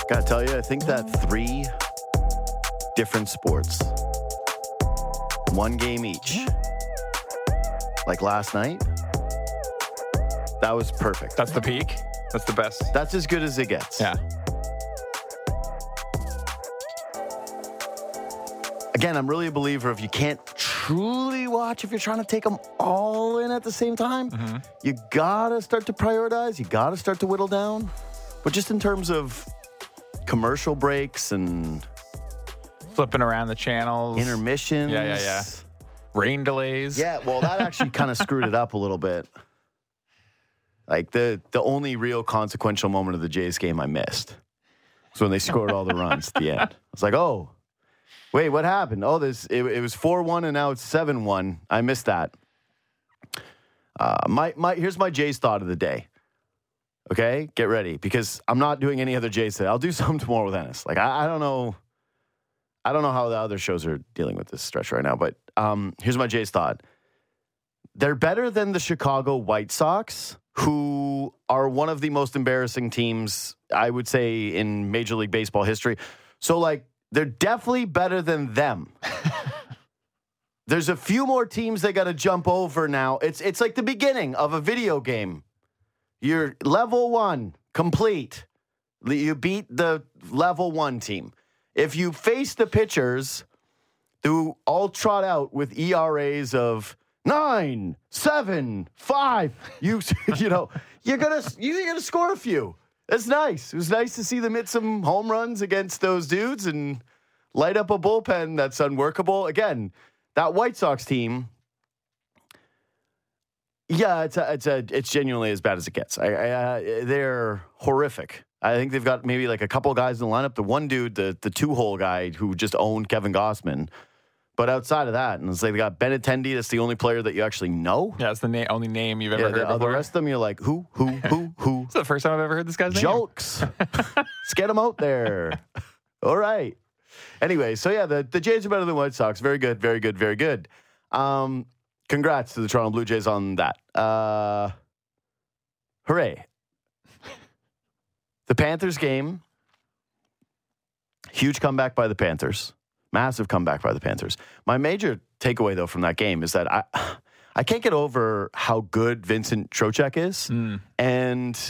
Gotta tell you, I think that 3 different sports, 1 game each, like last night, that was perfect. That's the peak. That's the best. That's as good as it gets. Yeah. Again, I'm really a believer if you can't truly watch, if you're trying to take them all in at the same time, you gotta start to prioritize. You gotta start to whittle down. But just in terms of commercial breaks and Flipping around the channels. intermissions. Yeah. Rain delays. Yeah, well, that actually kind of screwed it up a little bit. Like the only real consequential moment of the Jays game I missed was when they scored all the runs at the end. I was like, oh, wait, what happened? Oh, it was 4-1 and now it's 7-1. I missed that. Here's my Jays thought of the day. Okay, get ready because I'm not doing any other Jays today. I'll do some tomorrow with Ennis. Like I don't know how the other shows are dealing with this stretch right now, but here's my Jays thought. They're better than the Chicago White Sox, who are one of the most embarrassing teams, I would say, in Major League Baseball history. So, like, they're definitely better than them. There's a few more teams they got to jump over now. It's like the beginning of a video game. You're level 1, complete. You beat the level 1 team. If you face the pitchers who all trot out with ERAs of 9, 7, 5, you're gonna score a few. That's nice. It was nice to see them hit some home runs against those dudes and light up a bullpen that's unworkable. Again, that White Sox team. Yeah, it's genuinely as bad as it gets. They're horrific. I think they've got maybe like a couple guys in the lineup. The one dude, the 2-hole guy who just owned Kevin Gossman. But outside of that, and it's like they got Benintendi. That's the only player that you actually know. Yeah, it's the only name you've ever heard before. The rest of them, you're like, who? It's the first time I've ever heard this guy's name. Jokes. Let's get him out there. All right. Anyway, so yeah, the Jays are better than White Sox. Very good, very good, very good. Congrats to the Toronto Blue Jays on that. Hooray. The Panthers game. Huge comeback by the Panthers. Massive comeback by the Panthers. My major takeaway, though, from that game is that I can't get over how good Vincent Trocheck is. And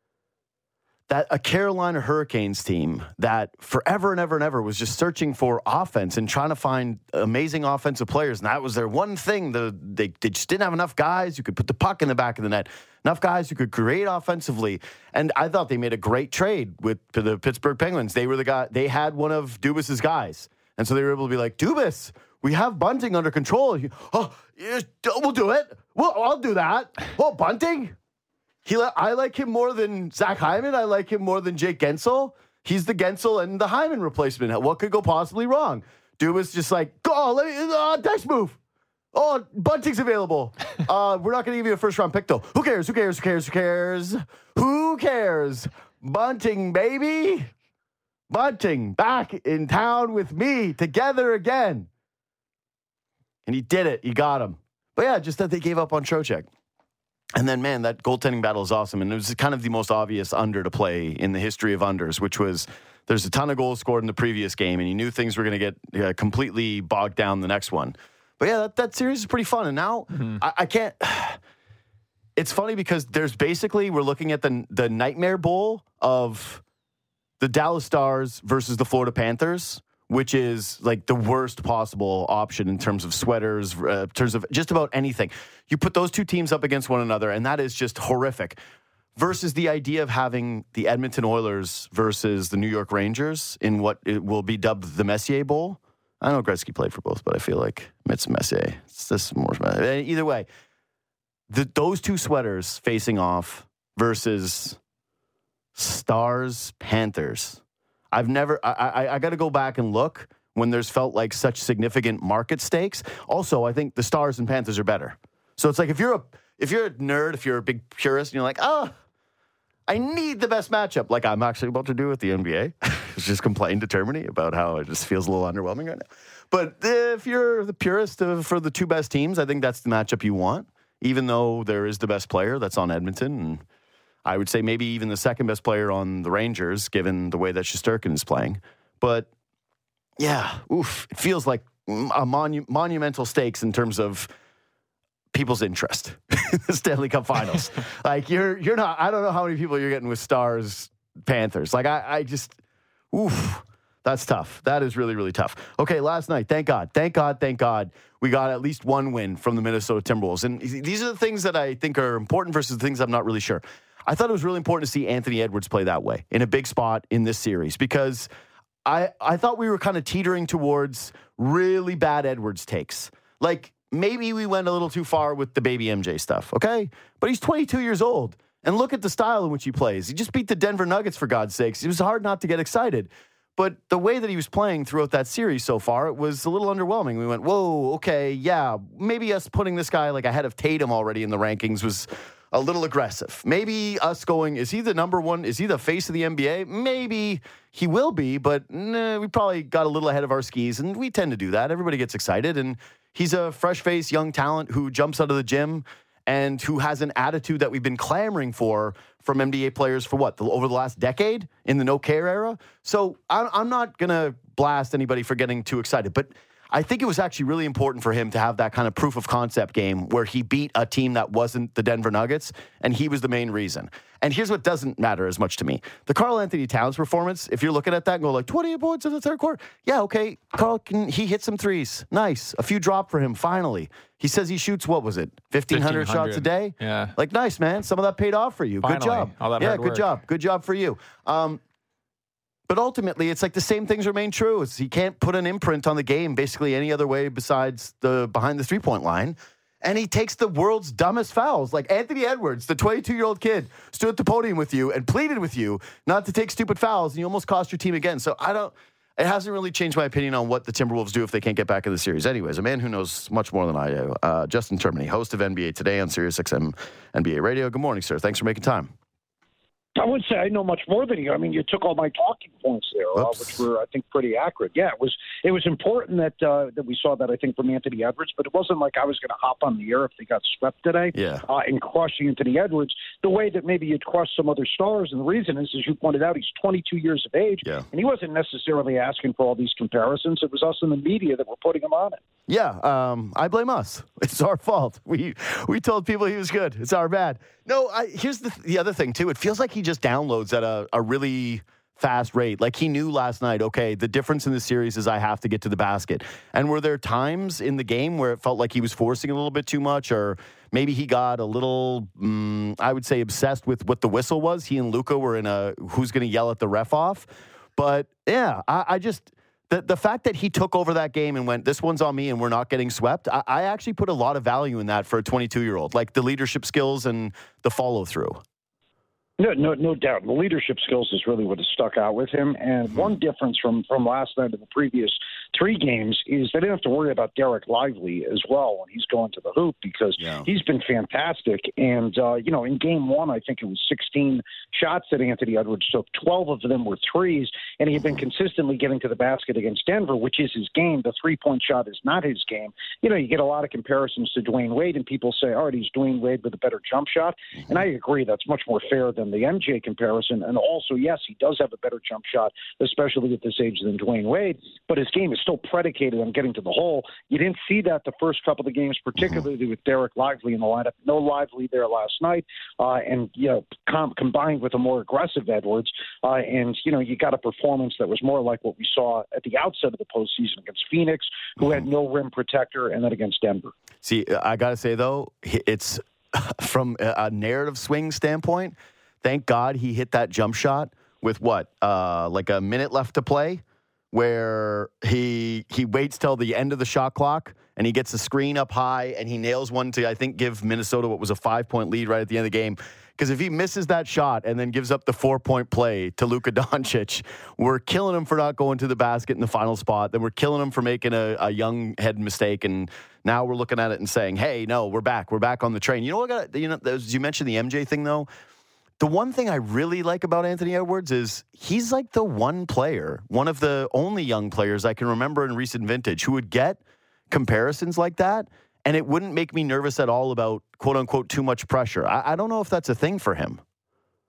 that a Carolina Hurricanes team that forever and ever and ever was just searching for offense and trying to find amazing offensive players. And that was their one thing. They just didn't have enough guys who could put the puck in the back of the net, enough guys who could create offensively. And I thought they made a great trade with the Pittsburgh Penguins. They were the guy, they had one of Dubas's guys. And so they were able to be like, Dubas, we have Bunting under control. Oh, we'll do it. I'll do that. Well, Bunting? I like him more than Zach Hyman. I like him more than Jake Gensel. He's the Gensel and the Hyman replacement. What could go possibly wrong? Dubas just like, go, next move. Oh, Bunting's available. We're not going to give you a first-round pick, though. Who cares? Who cares? Who cares? Who cares? Who cares? Bunting, baby. Bunting back in town with me together again. And he did it. He got him. But yeah, just that they gave up on Trocheck. And then, man, that goaltending battle is awesome. And it was kind of the most obvious under to play in the history of unders, which was there's a ton of goals scored in the previous game, and you knew things were going to get completely bogged down the next one. But yeah, that series is pretty fun. And now I can't. It's funny because there's basically we're looking at the Nightmare Bowl of the Dallas Stars versus the Florida Panthers, which is like the worst possible option in terms of sweaters, in terms of just about anything. You put those two teams up against one another, and that is just horrific. Versus the idea of having the Edmonton Oilers versus the New York Rangers in what it will be dubbed the Messier Bowl. I know Gretzky played for both, but I feel like it's Messier. It's this more. Either way, those two sweaters facing off versus Stars Panthers. I've never. I got to go back and look when there's felt like such significant market stakes. Also, I think the Stars and Panthers are better. So it's like if you're a nerd, if you're a big purist, and you're like, I need the best matchup, like I'm actually about to do with the NBA. It's just complain to Germany about how it just feels a little underwhelming right now. But if you're the purist for the two best teams, I think that's the matchup you want, even though there is the best player that's on Edmonton. And I would say maybe even the second best player on the Rangers, given the way that Shesterkin is playing. But yeah, it feels like a monumental stakes in terms of people's interest in the Stanley Cup Finals. Like you're not. I don't know how many people you're getting with Stars Panthers. Like I just, that's tough. That is really, really tough. Okay, last night, thank God, we got at least one win from the Minnesota Timberwolves. And these are the things that I think are important versus the things I'm not really sure. I thought it was really important to see Anthony Edwards play that way in a big spot in this series because I thought we were kind of teetering towards really bad Edwards takes. Like, maybe we went a little too far with the baby MJ stuff, okay? But he's 22 years old. And look at the style in which he plays. He just beat the Denver Nuggets, for God's sakes. It was hard not to get excited. But the way that he was playing throughout that series so far, it was a little underwhelming. We went, whoa, okay, yeah, maybe us putting this guy like ahead of Tatum already in the rankings was a little aggressive. Maybe us going, is he the number one? Is he the face of the NBA? Maybe he will be, but we probably got a little ahead of our skis, and we tend to do that. Everybody gets excited, and he's a fresh-faced young talent who jumps out of the gym and who has an attitude that we've been clamoring for from NBA players for over the last decade in the no-care era. So I'm not going to blast anybody for getting too excited, but I think it was actually really important for him to have that kind of proof of concept game where he beat a team that wasn't the Denver Nuggets, and he was the main reason. And here's what doesn't matter as much to me. The Karl-Anthony Towns performance, if you're looking at that and go like 28 points in the third quarter, yeah, okay, he hit some threes. Nice. A few dropped for him, finally. He says he shoots, what was it, 1,500 shots a day? Yeah. Like, nice, man. Some of that paid off for you. Finally, good job. All that hard work. Good job for you. But ultimately, it's like the same things remain true. He can't put an imprint on the game basically any other way besides behind the three-point line. And he takes the world's dumbest fouls. Like Anthony Edwards, the 22-year-old kid, stood at the podium with you and pleaded with you not to take stupid fouls, and you almost cost your team again. So it hasn't really changed my opinion on what the Timberwolves do if they can't get back in the series. Anyways, a man who knows much more than I do, Justin Termini, host of NBA Today on SiriusXM NBA Radio. Good morning, sir. Thanks for making time. I wouldn't say I know much more than you. I mean, you took all my talking points there, which were, I think, pretty accurate. Yeah, it was important that we saw that, I think, from Anthony Edwards, but it wasn't like I was going to hop on the air if they got swept today and crush Anthony Edwards the way that maybe you'd crush some other stars. And the reason is, as you pointed out, he's 22 years of age, and he wasn't necessarily asking for all these comparisons. It was us in the media that were putting him on it. Yeah, I blame us. It's our fault. We told people he was good. It's our bad. No, here's the other thing, too. It feels like he just downloads at a really fast rate. Like he knew last night, okay, the difference in the series is I have to get to the basket. And were there times in the game where it felt like he was forcing a little bit too much, or maybe he got a little, I would say, obsessed with what the whistle was? He and Luka were in a who's going to yell at the ref off. But, yeah, I just... The fact that he took over that game and went, this one's on me and we're not getting swept, I actually put a lot of value in that for a 22-year-old, like the leadership skills and the follow-through. No doubt. The leadership skills is really what has stuck out with him. And one difference from last night to the previous three games is they didn't have to worry about Derek Lively as well when he's going to the hoop because he's been fantastic. And, in game one, I think it was 16 shots that Anthony Edwards took. 12 of them were threes, and he had been consistently getting to the basket against Denver, which is his game. The three-point shot is not his game. You get a lot of comparisons to Dwayne Wade, and people say, all right, he's Dwayne Wade with a better jump shot. And I agree. That's much more fair than the MJ comparison. And also, yes, he does have a better jump shot, especially at this age, than Dwayne Wade, but his game is still predicated on getting to the hole. You didn't see that the first couple of games, particularly with Derek Lively in the lineup. No Lively there last night, and combined with a more aggressive Edwards, and you got a performance that was more like what we saw at the outset of the postseason against Phoenix, who had no rim protector, and then against Denver. See, I got to say, though, it's from a narrative swing standpoint, thank God he hit that jump shot with like a minute left to play, where he waits till the end of the shot clock and he gets a screen up high and he nails one to, I think, give Minnesota what was a 5-point lead right at the end of the game. Because if he misses that shot and then gives up the 4-point play to Luka Doncic, we're killing him for not going to the basket in the final spot. Then we're killing him for making a young head mistake. And now we're looking at it and saying, hey, no, we're back. We're back on the train. You know what? As you mentioned the MJ thing, though, the one thing I really like about Anthony Edwards is he's like the one of the only young players I can remember in recent vintage who would get comparisons like that, and it wouldn't make me nervous at all about, quote-unquote, too much pressure. I don't know if that's a thing for him.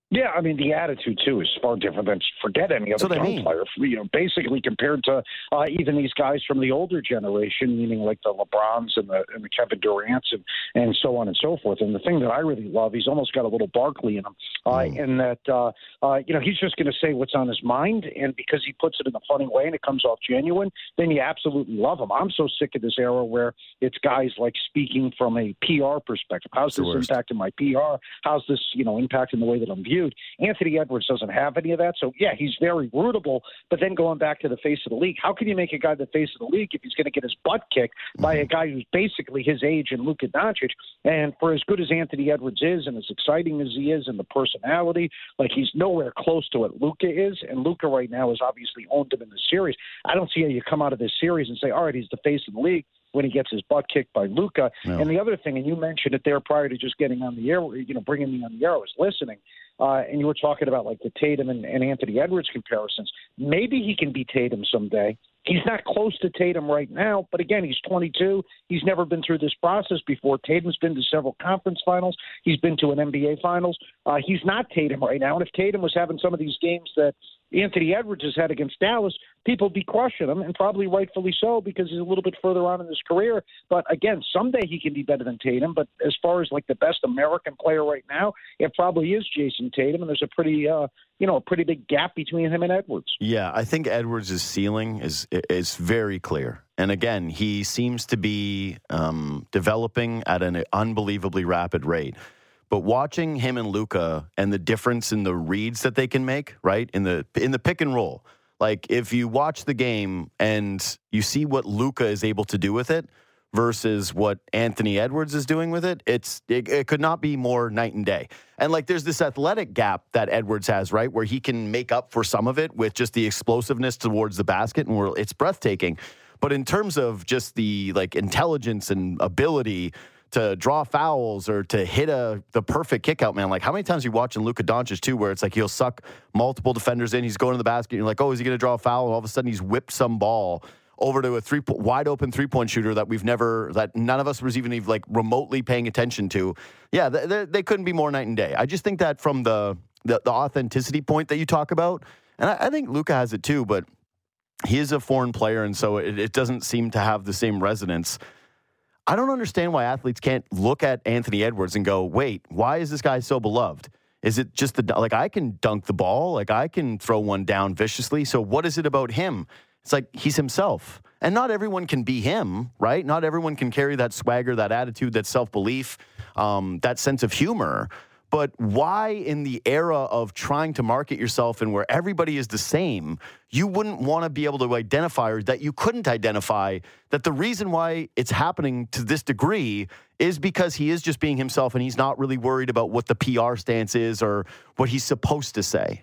Yeah, I mean, the attitude, too, is far different than forget any other young player. Basically compared to even these guys from the older generation, meaning like the LeBrons and the Kevin Durants and so on and so forth. And the thing that I really love, he's almost got a little Barkley in him, in that, he's just going to say what's on his mind. And because he puts it in a funny way and it comes off genuine, then you absolutely love him. I'm so sick of this era where it's guys like speaking from a PR perspective. How's this impacting my PR? How's this, impacting the way that I'm viewed? Anthony Edwards doesn't have any of that. So, yeah, he's very rootable. But then going back to the face of the league, how can you make a guy the face of the league if he's going to get his butt kicked by a guy who's basically his age and Luka Doncic? And for as good as Anthony Edwards is and as exciting as he is and the personality, like he's nowhere close to what Luka is. And Luka right now has obviously owned him in the series. I don't see how you come out of this series and say, all right, he's the face of the league when he gets his butt kicked by Luka. No. And the other thing, and you mentioned it there prior to just getting on the air, bringing me on the air, I was listening, and you were talking about like the Tatum and Anthony Edwards comparisons. Maybe he can be Tatum someday. He's not close to Tatum right now, but again, he's 22. He's never been through this process before. Tatum's been to several conference finals. He's been to an NBA finals. He's not Tatum right now. And if Tatum was having some of these games that Anthony Edwards has had against Dallas, people be crushing him, and probably rightfully so because he's a little bit further on in his career. But again, someday he can be better than Tatum. But as far as like the best American player right now, it probably is Jason Tatum, and there's a pretty big gap between him and Edwards. Yeah, I think Edwards' ceiling is very clear. And again, he seems to be developing at an unbelievably rapid rate. But watching him and Luka and the difference in the reads that they can make, right, in the pick and roll, like if you watch the game and you see what Luka is able to do with it versus what Anthony Edwards is doing with it, it could not be more night and day. And like there's this athletic gap that Edwards has, right, where he can make up for some of it with just the explosiveness towards the basket, and it's breathtaking. But in terms of just the like intelligence and ability to draw fouls or to hit the perfect kick out, man. Like how many times are you watching Luka Doncic too, where it's like he'll suck multiple defenders in, he's going to the basket, and you're like, oh, is he going to draw a foul? And all of a sudden he's whipped some ball over to a wide open 3-point shooter that none of us was even like remotely paying attention to. Yeah, they couldn't be more night and day. I just think that from the authenticity point that you talk about, and I think Luka has it too, but he is a foreign player, and so it doesn't seem to have the same resonance. I don't understand why athletes can't look at Anthony Edwards and go, wait, why is this guy so beloved? Is it just I can dunk the ball, like I can throw one down viciously. So what is it about him? It's like he's himself. And not everyone can be him, right? Not everyone can carry that swagger, that attitude, that self-belief, that sense of humor. But why in the era of trying to market yourself and where everybody is the same, you wouldn't want to be able to identify, or that you couldn't identify, that the reason why it's happening to this degree is because he is just being himself and he's not really worried about what the PR stance is or what he's supposed to say?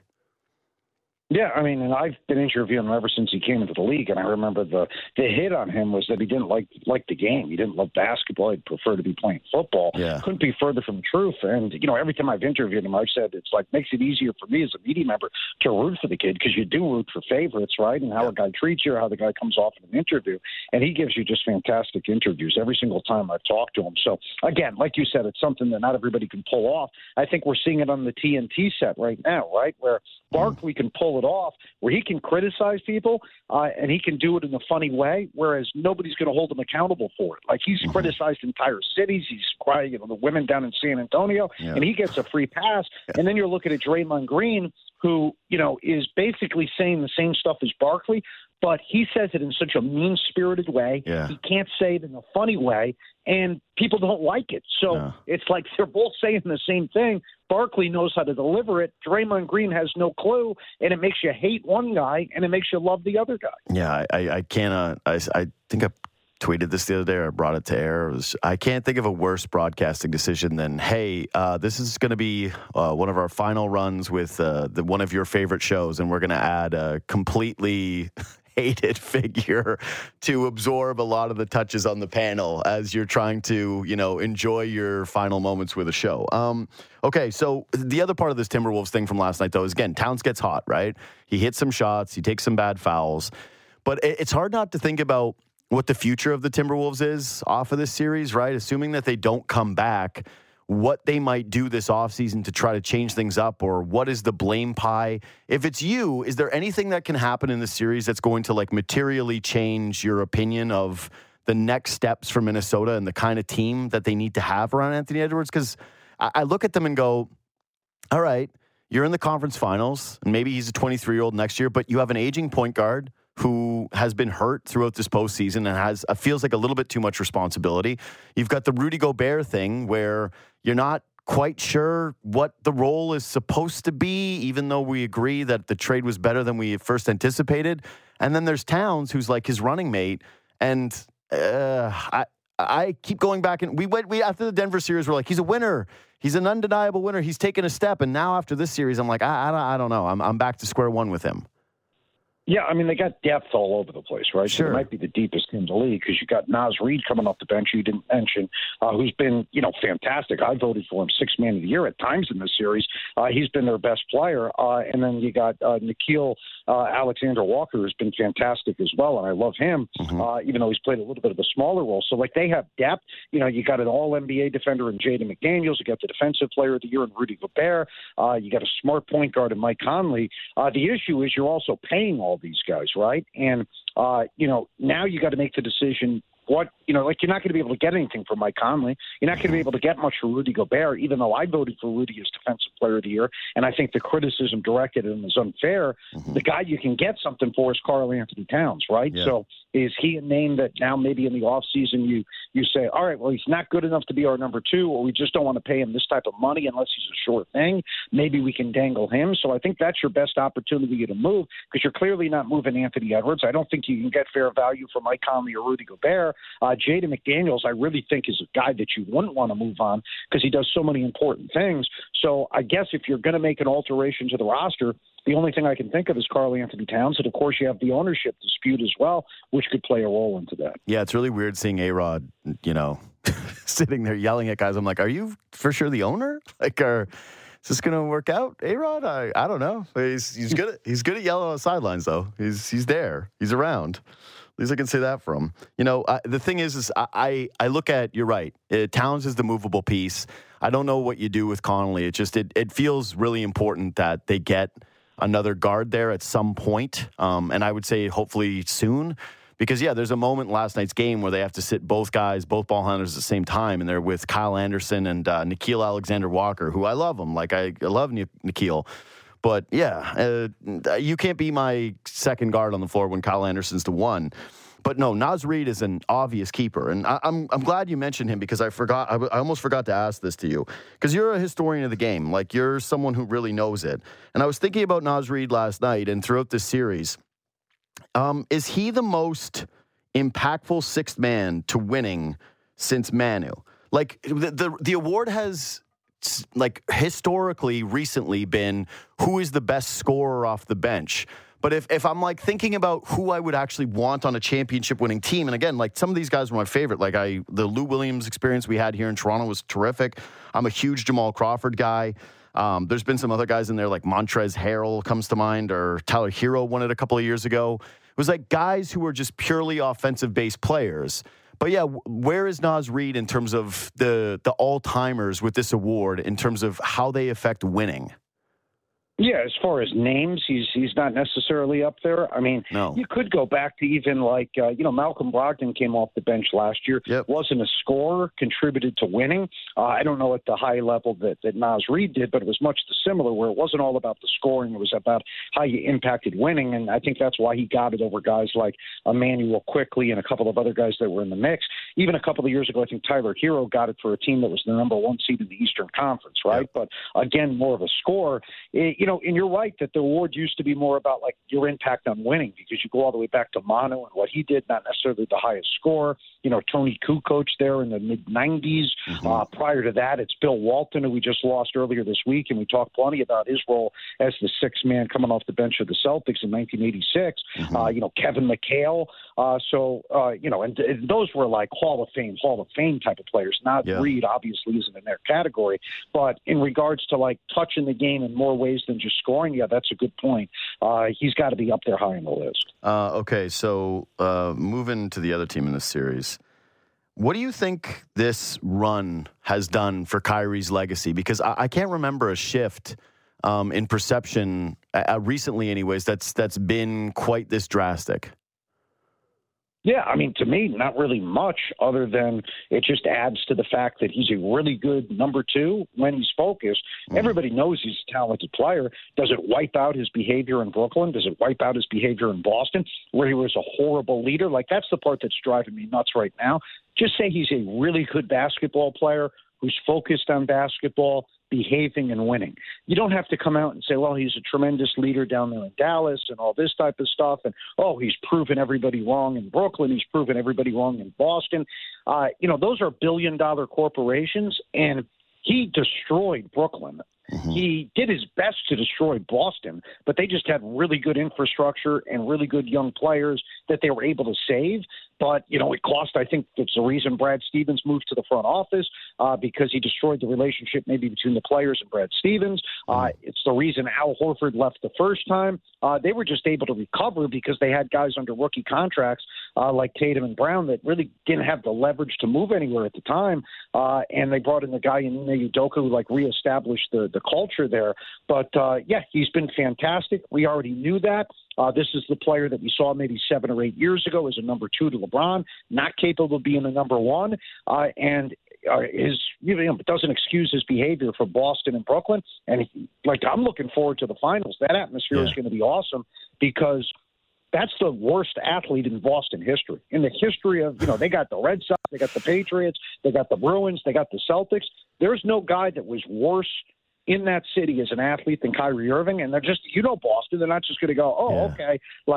Yeah, I mean, and I've been interviewing him ever since he came into the league, and I remember the hit on him was that he didn't like the game. He didn't love basketball. He'd prefer to be playing football. Yeah. Couldn't be further from the truth. And, every time I've interviewed him, I've said it's like makes it easier for me as a media member to root for the kid because you do root for favorites, right, and how a guy treats you, how the guy comes off in an interview. And he gives you just fantastic interviews every single time I've talked to him. So, again, like you said, it's something that not everybody can pull off. I think we're seeing it on the TNT set right now, right, where Barkley can pull it off, where he can criticize people and he can do it in a funny way, whereas nobody's going to hold him accountable for it. Like he's criticized entire cities. He's crying, the women down in San Antonio, and he gets a free pass. And then you're looking at Draymond Green, who, is basically saying the same stuff as Barkley, but he says it in such a mean-spirited way. Yeah. He can't say it in a funny way, and people don't like it. So It's like they're both saying the same thing. Barkley knows how to deliver it. Draymond Green has no clue, and it makes you hate one guy, and it makes you love the other guy. Yeah, I cannot. I think I tweeted this the other day, or brought it to air. I can't think of a worse broadcasting decision than, hey, this is going to be one of our final runs with one of your favorite shows, and we're going to add a completely hated figure to absorb a lot of the touches on the panel as you're trying to, enjoy your final moments with a show. Okay, so the other part of this Timberwolves thing from last night, though, is, again, Towns gets hot, right? He hits some shots, he takes some bad fouls, but it's hard not to think about what the future of the Timberwolves is off of this series, right? Assuming that they don't come back, what they might do this offseason to try to change things up, or what is the blame pie? If it's you, is there anything that can happen in the series that's going to like materially change your opinion of the next steps for Minnesota and the kind of team that they need to have around Anthony Edwards? Because I look at them and go, all right, you're in the conference finals, and maybe he's a 23-year-old next year, but you have an aging point guard who has been hurt throughout this postseason and feels like a little bit too much responsibility. You've got the Rudy Gobert thing where you're not quite sure what the role is supposed to be, even though we agree that the trade was better than we first anticipated. And then there's Towns, who's like his running mate, and I keep going back, and we after the Denver series, we're like, he's a winner. He's an undeniable winner. He's taken a step. And now after this series, I'm like, I don't know. I'm back to square one with him. Yeah, I mean, they got depth all over the place, right? Sure. So it might be the deepest in the league because you got Naz Reid coming off the bench, who you didn't mention, who's been, fantastic. I voted for him Sixth Man of the Year at times in this series. He's been their best player. And then you got Nickeil Alexander-Walker, who's been fantastic as well, and I love him, even though he's played a little bit of a smaller role. So, they have depth. You got an All-NBA defender in Jaden McDaniels. You got the Defensive Player of the Year in Rudy Gobert. You got a smart point guard in Mike Conley. The issue is you're also paying all these guys, right? And, now you got to make the decision you're not going to be able to get anything from Mike Conley. You're not going to be able to get much for Rudy Gobert, even though I voted for Rudy as Defensive Player of the Year, and I think the criticism directed at him is unfair. The guy you can get something for is Karl Anthony Towns, right? Yeah. So is he a name that now maybe in the offseason you say, all right, well, he's not good enough to be our number two, or we just don't want to pay him this type of money unless he's a sure thing. Maybe we can dangle him. So I think that's your best opportunity to move, because you're clearly not moving Anthony Edwards. I don't think you can get fair value for Mike Conley or Rudy Gobert. Jaden McDaniels, I really think, is a guy that you wouldn't want to move on because he does so many important things. So I guess if you're going to make an alteration to the roster, the only thing I can think of is Karl Anthony Towns. And, of course, you have the ownership dispute as well, which could play a role into that. Yeah, it's really weird seeing A-Rod, sitting there yelling at guys. I'm like, are you for sure the owner? Is this going to work out, A-Rod? I don't know. He's good at yelling on the sidelines, though. He's there. He's around. At least I can say that for him. The thing is I look at, you're right, Towns is the movable piece. I don't know what you do with Conley. It feels really important that they get another guard there at some point. And I would say hopefully soon. Because, there's a moment in last night's game where they have to sit both ball handlers at the same time, and they're with Kyle Anderson and Nickeil Alexander-Walker, who I love him. I love Nickeil. But, you can't be my second guard on the floor when Kyle Anderson's the one. But, no, Naz Reid is an obvious keeper. And I'm glad you mentioned him because I almost forgot to ask this to you. Because you're a historian of the game. You're someone who really knows it. And I was thinking about Naz Reid last night and throughout this series. Is he the most impactful sixth man to winning since Manu? The award has historically recently been who is the best scorer off the bench. But if I'm thinking about who I would actually want on a championship winning team, and again, some of these guys were my favorite. The Lou Williams experience we had here in Toronto was terrific. I'm a huge Jamal Crawford guy. There's been some other guys in there like Montrezl Harrell comes to mind, or Tyler Hero won it a couple of years ago. It was guys who were just purely offensive-based players. But, where is Naz Reid in terms of the all-timers with this award in terms of how they affect winning? Yeah, as far as names, he's not necessarily up there. I mean, no. You could go back to even Malcolm Brogdon came off the bench last year. Yep. Wasn't a scorer, contributed to winning. I don't know at the high level that Naz Reid did, but it was much similar where it wasn't all about the scoring. It was about how you impacted winning, and I think that's why he got it over guys like Emmanuel Quickley and a couple of other guys that were in the mix. Even a couple of years ago, I think Tyler Hero got it for a team that was the number one seed in the Eastern Conference, right? Yep. But, again, more of a scorer. And you're right that the award used to be more about your impact on winning, because you go all the way back to Manu and what he did, not necessarily the highest score. Tony Kukoc there in the mid-90s. Mm-hmm. Prior to that, it's Bill Walton, who we just lost earlier this week, and we talked plenty about his role as the sixth man coming off the bench of the Celtics in 1986. Mm-hmm. Kevin McHale. And those were Hall of Fame type of players. Not Reid obviously isn't in their category, but in regards to touching the game in more ways than just scoring, that's a good point. He's got to be up there high on the list. Okay, so moving to the other team in this series, What do you think this run has done for Kyrie's legacy? Because I can't remember a shift in perception recently, anyways. That's been quite this drastic. Yeah, I mean, to me, not really much other than it just adds to the fact that he's a really good number two when he's focused. Everybody knows he's a talented player. Does it wipe out his behavior in Brooklyn? Does it wipe out his behavior in Boston, where he was a horrible leader? Like, that's the part that's driving me nuts right now. Just say he's a really good basketball player who's focused on basketball, behaving and winning. You don't have to come out and say, well, he's a tremendous leader down there in Dallas and all this type of stuff. And, oh, he's proven everybody wrong in Brooklyn. He's proven everybody wrong in Boston. Those are billion-dollar corporations, and he destroyed Brooklyn. Mm-hmm. He did his best to destroy Boston, but they just had really good infrastructure and really good young players that they were able to save. But, it cost, I think it's the reason Brad Stevens moved to the front office because he destroyed the relationship maybe between the players and Brad Stevens. It's the reason Al Horford left the first time. They were just able to recover because they had guys under rookie contracts like Tatum and Brown that really didn't have the leverage to move anywhere at the time. And they brought in the guy in Ime Udoka who reestablished the culture there. But, he's been fantastic. We already knew that. This is the player that we saw maybe 7 or 8 years ago as a number 2 to LeBron, not capable of being a number 1, and doesn't excuse his behavior for Boston and Brooklyn. And I'm looking forward to the finals. That atmosphere is going to be awesome because that's the worst athlete in Boston history. In the history of, they got the Red Sox, they got the Patriots, they got the Bruins, they got the Celtics. There's no guy that was worse in that city as an athlete than Kyrie Irving, and they're just, Boston, they're not just going to go, okay,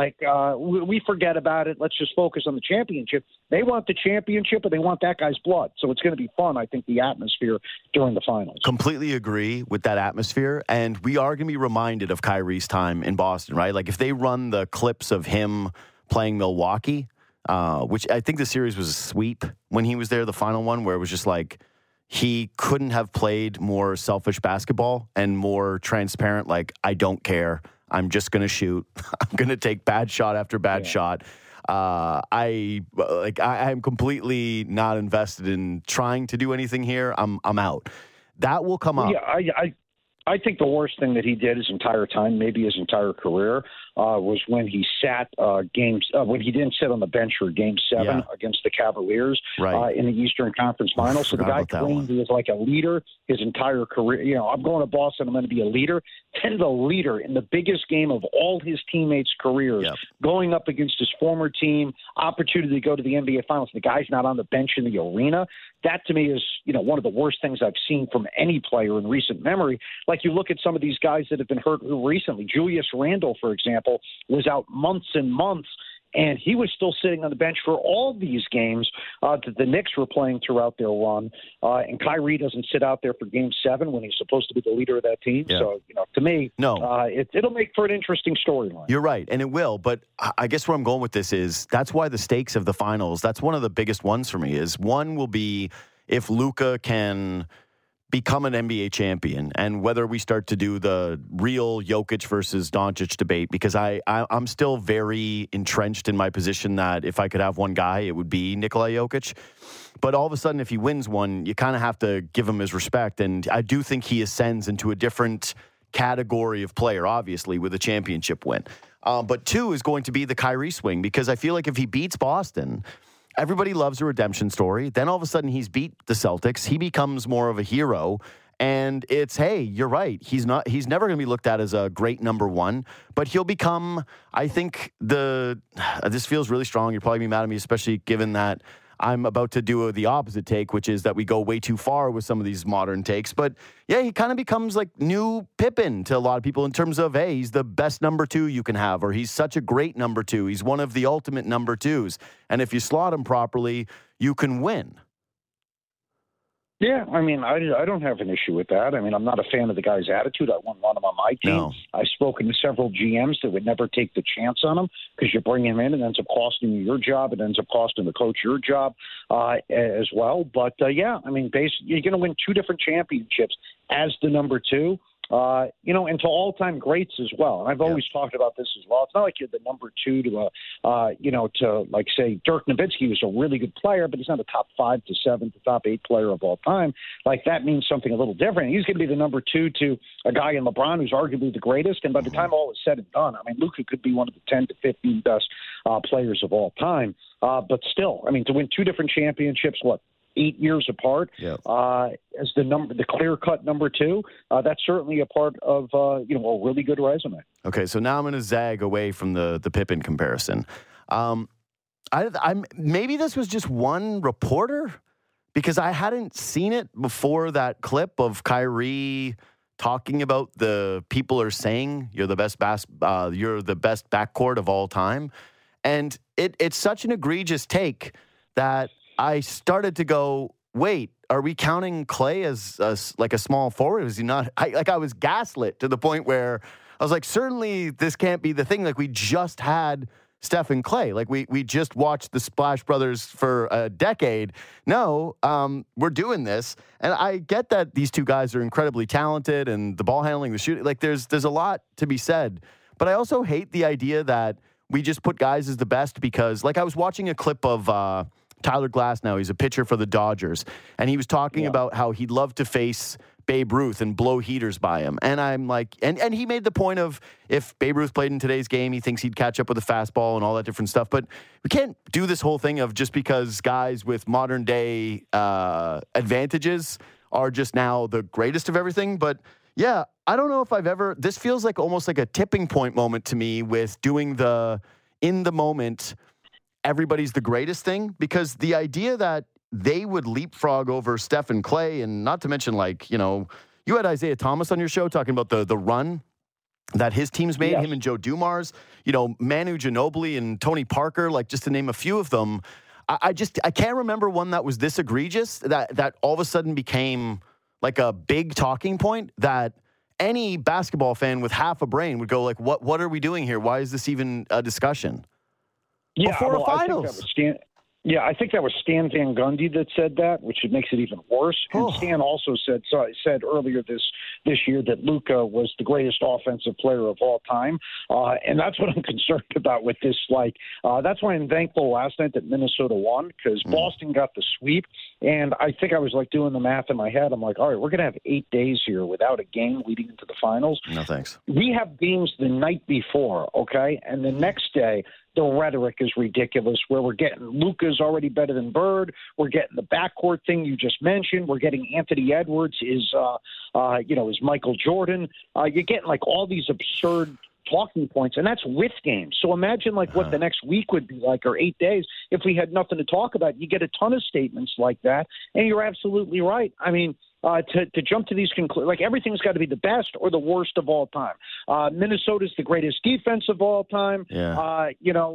we forget about it, let's just focus on the championship. They want the championship, but they want that guy's blood. So it's going to be fun, I think, the atmosphere during the finals. Completely agree with that atmosphere, and we are going to be reminded of Kyrie's time in Boston, right? Like, if they run the clips of him playing Milwaukee, which I think the series was a sweep when he was there, the final one, where it was just like, he couldn't have played more selfish basketball and more transparent, I don't care. I'm just going to shoot. I'm going to take bad shot after bad shot. I'm completely not invested in trying to do anything here. I'm out. That will come up. Yeah, I think the worst thing that he did his entire time, maybe his entire career, was when he sat when he didn't sit on the bench for Game 7 against the Cavaliers in the Eastern Conference Finals. So the guy claimed he was like a leader his entire career. I'm going to Boston, I'm going to be a leader. Then the leader in the biggest game of all his teammates' careers, going up against his former team, opportunity to go to the NBA Finals. The guy's not on the bench in the arena. That to me is, one of the worst things I've seen from any player in recent memory. Like, you look at some of these guys that have been hurt recently. Julius Randle, for example, was out months and months, and he was still sitting on the bench for all these games that the Knicks were playing throughout their run. And Kyrie doesn't sit out there for Game 7 when he's supposed to be the leader of that team. Yeah. So, to me, it'll make for an interesting storyline. You're right, and it will. But I guess where I'm going with this is that's why the stakes of the finals, that's one of the biggest ones for me, is one will be if Luka can become an NBA champion, and whether we start to do the real Jokic versus Doncic debate, because I'm still very entrenched in my position that if I could have one guy, it would be Nikola Jokic. But all of a sudden, if he wins one, you kind of have to give him his respect, and I do think he ascends into a different category of player, obviously, with a championship win. But 2 is going to be the Kyrie swing, because I feel like if he beats Boston, everybody loves a redemption story. Then all of a sudden he's beat the Celtics. He becomes more of a hero. And it's, hey, you're right. He's never going to be looked at as a great number 1, but he'll become, I think this feels really strong. You'll probably be mad at me, especially given that I'm about to do the opposite take, which is that we go way too far with some of these modern takes. But yeah, he kind of becomes like new Pippen to a lot of people in terms of, hey, he's the best number 2 you can have, or he's such a great number 2. He's one of the ultimate number 2s. And if you slot him properly, you can win. Yeah, I mean, I don't have an issue with that. I mean, I'm not a fan of the guy's attitude. I wouldn't want him on my team. No. I've spoken to several GMs that would never take the chance on him because you bring him in and it ends up costing you your job. It ends up costing the coach your job as well. But, I mean, basically, you're going to win 2 different championships as the number 2. and to all-time greats as well. And I've always talked about this as well. It's not like you're the number two to like, say, Dirk Nowitzki, who's a really good player, but he's not a top 5 to 7 to top 8 player of all time. Like, that means something a little different. He's going to be the number 2 to a guy in LeBron who's arguably the greatest. And by the time all is said and done, I mean, Luka could be one of the 10 to 15 best players of all time. But still, I mean, to win 2 different championships, 8 years apart, as the clear-cut number 2, that's certainly a part of a really good resume. Okay, so now I'm going to zag away from the Pippen comparison. Maybe this was just one reporter, because I hadn't seen it before that clip of Kyrie talking about the people are saying you're the best backcourt of all time, and it's such an egregious take that I started to go, wait, are we counting Clay as like a small forward? Is he not? I was gaslit to the point where I was like, certainly this can't be the thing. Like, we just had Steph and Clay. Like, we just watched the Splash Brothers for a decade. No, we're doing this. And I get that these two guys are incredibly talented, and the ball handling, the shooting, like there's a lot to be said. But I also hate the idea that we just put guys as the best because, like, I was watching a clip of Tyler Glasnow. He's a pitcher for the Dodgers, and he was talking about how he'd love to face Babe Ruth and blow heaters by him. And I'm like, and he made the point of if Babe Ruth played in today's game, he thinks he'd catch up with a fastball and all that different stuff. But we can't do this whole thing of just because guys with modern day advantages are just now the greatest of everything. But yeah, I don't know if I've ever, this feels like almost like a tipping point moment to me with doing the in the moment everybody's the greatest thing, because the idea that they would leapfrog over Steph and Clay, and not to mention, like, you had Isaiah Thomas on your show talking about the run that his team's made, him and Joe Dumars, Manu Ginobili and Tony Parker, like, just to name a few of them. I can't remember one that was this egregious that all of a sudden became like a big talking point that any basketball fan with half a brain would go like, what are we doing here? Why is this even a discussion? Before a finals. I think that was Stan Van Gundy that said that, which makes it even worse. And Stan also said earlier this year that Luka was the greatest offensive player of all time. And that's what I'm concerned about with this. That's why I'm thankful last night that Minnesota won, because Boston got the sweep. And I think I was doing the math in my head. I'm like, all right, we're going to have 8 days here without a game leading into the finals. No, thanks. We have games the night before, okay? And the next day, the rhetoric is ridiculous, where we're getting Luka's already better than Bird. We're getting the backcourt thing you just mentioned. We're getting Anthony Edwards is Michael Jordan. You're getting all these absurd talking points, and that's with games. So imagine what the next week would be like, or 8 days, if we had nothing to talk about. You get a ton of statements like that, and you're absolutely right. I mean, to jump to these conclusions, everything's got to be the best or the worst of all time. Minnesota's the greatest defense of all time. Yeah.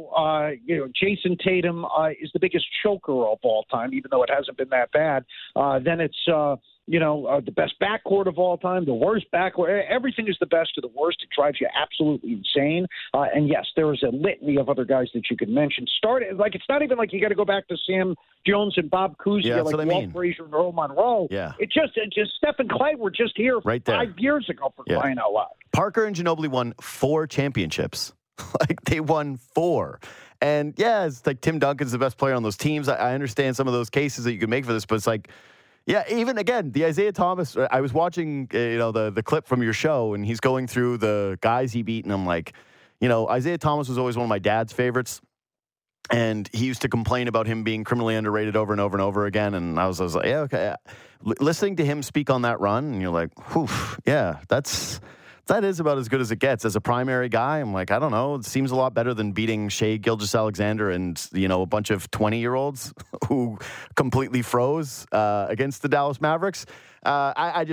Jason Tatum is the biggest choker of all time, even though it hasn't been that bad. Then it's the best backcourt of all time, the worst backcourt. Everything is the best or the worst. It drives you absolutely insane. And yes, there is a litany of other guys that you could mention. It's not even like you got to go back to Sam Jones and Bob Cousy, Walt Frazier and Earl Monroe. Yeah. It's just Steph and Clay were just here right there 5 years ago, for crying out loud. Parker and Ginobili won 4 championships. They won 4. And yeah, it's like Tim Duncan's the best player on those teams. I understand some of those cases that you can make for this, but it's like, yeah, even again, the Isaiah Thomas, I was watching, the clip from your show, and he's going through the guys he beat, and I'm like, Isaiah Thomas was always one of my dad's favorites, and he used to complain about him being criminally underrated over and over and over again, and I was like, yeah, okay. Listening to him speak on that run, and you're like, whew, yeah, that is about as good as it gets. As a primary guy, I'm like, I don't know. It seems a lot better than beating Shai Gilgeous-Alexander and, a bunch of 20-year-olds who completely froze against the Dallas Mavericks. I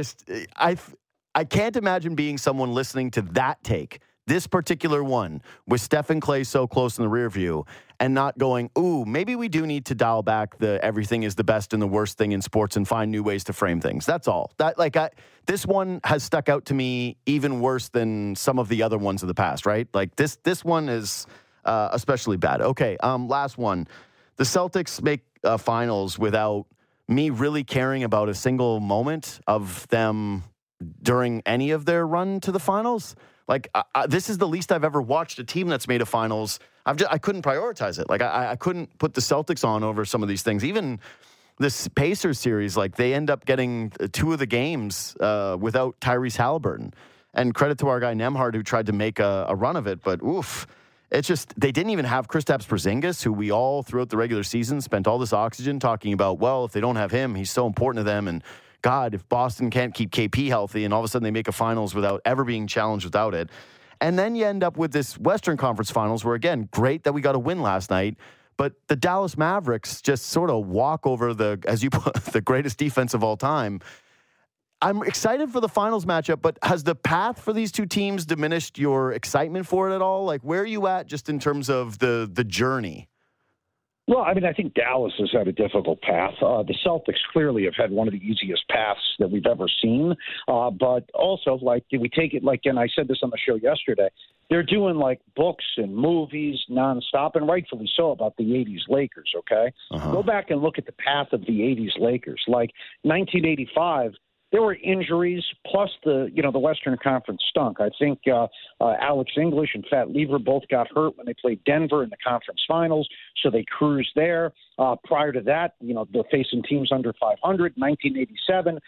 can't imagine being someone listening to that take, this particular one, with Steph and Clay so close in the rear view, and not going, ooh, maybe we do need to dial back the everything is the best and the worst thing in sports and find new ways to frame things. That's all. This one has stuck out to me even worse than some of the other ones of the past, right? Like this one is especially bad. Okay, last one. The Celtics make finals without me really caring about a single moment of them during any of their run to the finals. Like, this is the least I've ever watched a team that's made a finals. I couldn't prioritize it. Like, I couldn't put the Celtics on over some of these things. Even this Pacers series, like, they end up getting 2 of the games without Tyrese Halliburton. And credit to our guy Nembhard, who tried to make a run of it. But, oof, it's just they didn't even have Kristaps Porzingis, who we all, throughout the regular season, spent all this oxygen talking about, well, if they don't have him, he's so important to them. And, God, if Boston can't keep KP healthy and all of a sudden they make a finals without ever being challenged without it. And then you end up with this Western Conference Finals where, again, great that we got a win last night, but the Dallas Mavericks just sort of walk over as you put, the greatest defense of all time. I'm excited for the finals matchup, but has the path for these two teams diminished your excitement for it at all? Like, where are you at just in terms of the journey? Well, I mean, I think Dallas has had a difficult path. The Celtics clearly have had one of the easiest paths that we've ever seen. But also, like, we take it, like, and I said this on the show yesterday, they're doing, like, books and movies nonstop, and rightfully so, about the 80s Lakers, okay? Go back and look at the path of the 80s Lakers. Like, 1985, there were injuries, plus the Western Conference stunk. I think Alex English and Fat Lever both got hurt when they played Denver in the conference finals, so they cruised there. Prior to that, they're facing teams under 500. 1987,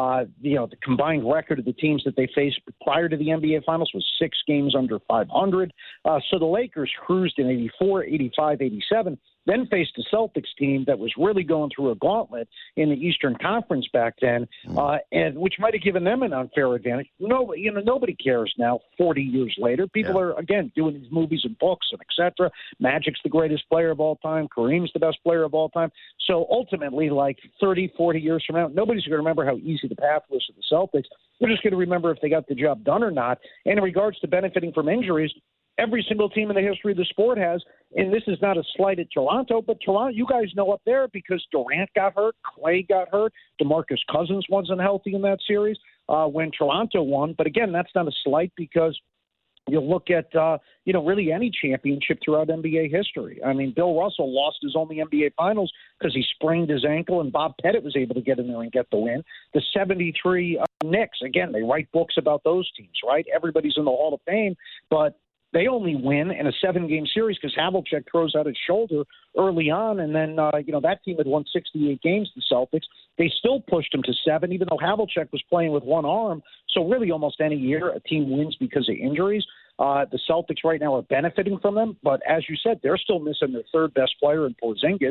the combined record of the teams that they faced prior to the NBA Finals was 6 games under 500. So the Lakers cruised in 84, 85, 87. Then faced a Celtics team that was really going through a gauntlet in the Eastern Conference back then, and which might have given them an unfair advantage. Nobody cares now, 40 years later. People are, again, doing these movies and books and et cetera. Magic's the greatest player of all time. Kareem's the best player of all time. So ultimately, like 30, 40 years from now, nobody's going to remember how easy the path was to the Celtics. They're just going to remember if they got the job done or not. And in regards to benefiting from injuries, every single team in the history of the sport has, and this is not a slight at Toronto, but Toronto, you guys know up there because Durant got hurt, Clay got hurt, DeMarcus Cousins wasn't healthy in that series when Toronto won. But again, that's not a slight because you look at, really any championship throughout NBA history. I mean, Bill Russell lost his only NBA Finals because he sprained his ankle, and Bob Pettit was able to get in there and get the win. The 73 Knicks, again, they write books about those teams, right? Everybody's in the Hall of Fame, but they only win in a 7-game series because Havlicek throws out his shoulder early on, and then that team had won 68 games, the Celtics. They still pushed them to 7, even though Havlicek was playing with one arm. So really almost any year a team wins because of injuries. The Celtics right now are benefiting from them, but as you said, they're still missing their third best player in Porzingis,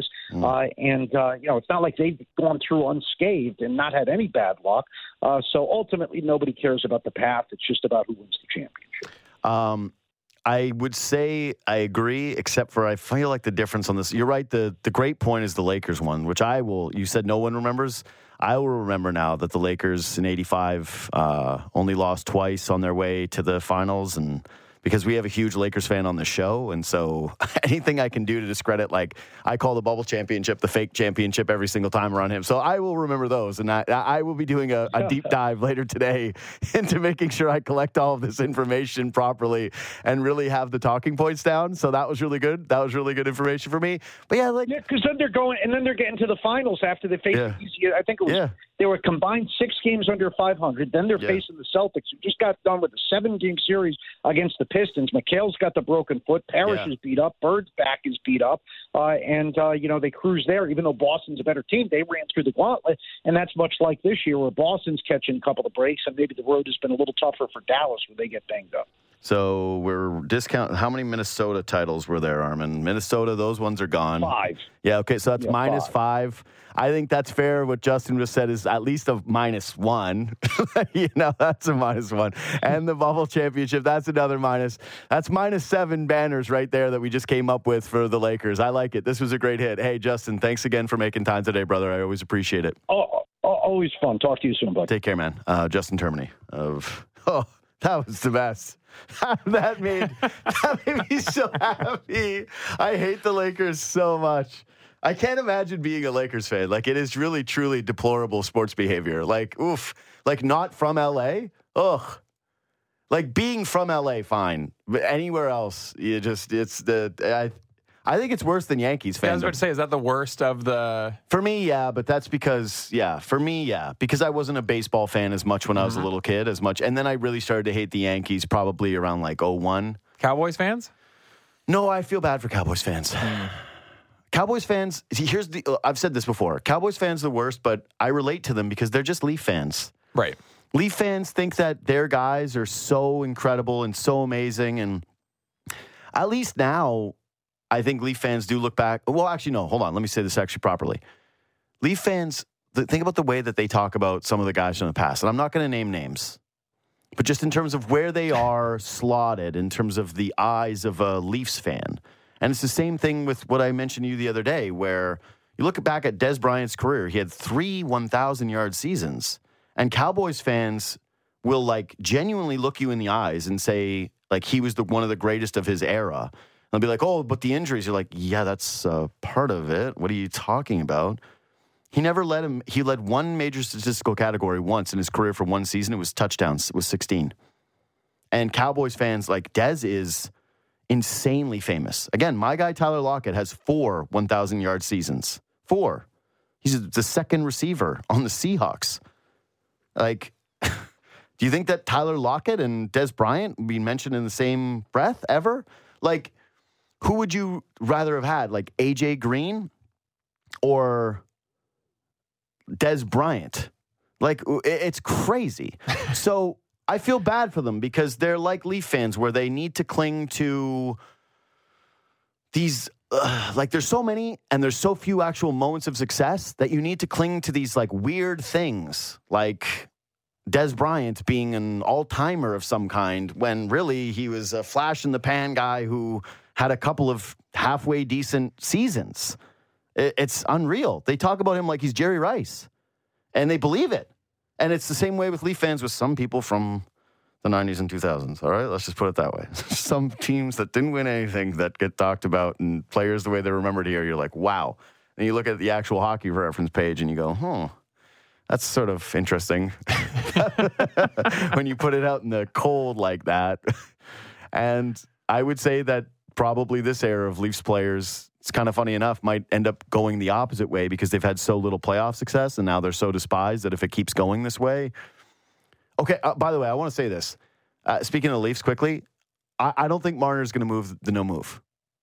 and it's not like they've gone through unscathed and not had any bad luck. So ultimately, nobody cares about the path. It's just about who wins the championship. I would say I agree, except for I feel like the difference on this. You're right. The great point is the Lakers one, which you said no one remembers. I will remember now that the Lakers in 85 only lost twice on their way to the finals, and because we have a huge Lakers fan on the show, and so anything I can do to discredit, like I call the bubble championship the fake championship every single time around him. So I will remember those, and I will be doing a deep dive later today into making sure I collect all of this information properly and really have the talking points down. So that was really good. That was really good information for me. But because then they're going, and then they're getting to the finals after they face the easy. I think it was they were combined 6 games under 500. Then they're facing the Celtics, who just got done with a 7-game series against the Pistons. McHale's got the broken foot. Parrish is beat up. Bird's back is beat up. And they cruise there. Even though Boston's a better team, they ran through the gauntlet. And that's much like this year where Boston's catching a couple of breaks, and maybe the road has been a little tougher for Dallas where they get banged up. So we're discounting. How many Minnesota titles were there, Armin? Minnesota, those ones are gone. 5. Yeah, okay, so that's minus 5. I think that's fair. What Justin just said is at least a -1. That's a -1. And the bubble championship, that's another minus. That's -7 banners right there that we just came up with for the Lakers. I like it. This was a great hit. Hey, Justin, thanks again for making time today, brother. I always appreciate it. Always fun. Talk to you soon, bud. Take care, man. Justin Termini that was the best. That made me so happy. I hate the Lakers so much. I can't imagine being a Lakers fan. Like, it is really, truly deplorable sports behavior. Like, oof. Like, not from L.A.? Ugh. Like, being from L.A., fine. But anywhere else, I think it's worse than Yankees fans. I was about to say, is that the worst of the... For me, yeah, but that's because, because I wasn't a baseball fan as much when I was a little kid, and then I really started to hate the Yankees probably around like 2001. Cowboys fans? No, I feel bad for Cowboys fans. Cowboys fans, I've said this before. Cowboys fans are the worst, but I relate to them because they're just Leaf fans. Right. Leaf fans think that their guys are so incredible and so amazing, and at least now, I think Leaf fans do look back. Well, actually, no. Hold on. Let me say this actually properly. Leaf fans, think about the way that they talk about some of the guys from the past. And I'm not going to name names. But just in terms of where they are slotted, in terms of the eyes of a Leafs fan. And it's the same thing with what I mentioned to you the other day, where you look back at Des Bryant's career. He had 3 1,000-yard seasons. And Cowboys fans will, like, genuinely look you in the eyes and say, like, he was one of the greatest of his era. They'll be like, oh, but the injuries. You're like, yeah, that's part of it. What are you talking about? He led one major statistical category once in his career for one season. It was touchdowns. It was 16. And Cowboys fans, like, Dez is insanely famous. Again, my guy Tyler Lockett has 4 1,000-yard seasons. 4. He's the second receiver on the Seahawks. Like, do you think that Tyler Lockett and Des Bryant would be mentioned in the same breath ever? Like, who would you rather have had, like A.J. Green or Des Bryant? Like, it's crazy. So I feel bad for them because they're like Leaf fans where they need to cling to these, like there's so many and there's so few actual moments of success that you need to cling to these like weird things, like Des Bryant being an all-timer of some kind when really he was a flash-in-the-pan guy who had a couple of halfway decent seasons. It's unreal. They talk about him like he's Jerry Rice, and they believe it. And it's the same way with Leaf fans with some people from the 90s and 2000s, all right? Let's just put it that way. Some teams that didn't win anything that get talked about, and players the way they're remembered here, you're like, wow. And you look at the actual hockey reference page, and you go, that's sort of interesting when you put it out in the cold like that. And I would say that probably this era of Leafs players, it's kind of funny enough, might end up going the opposite way because they've had so little playoff success and now they're so despised that if it keeps going this way. Okay, by the way, I want to say this. Speaking of the Leafs quickly, I don't think Marner's going to move the no move.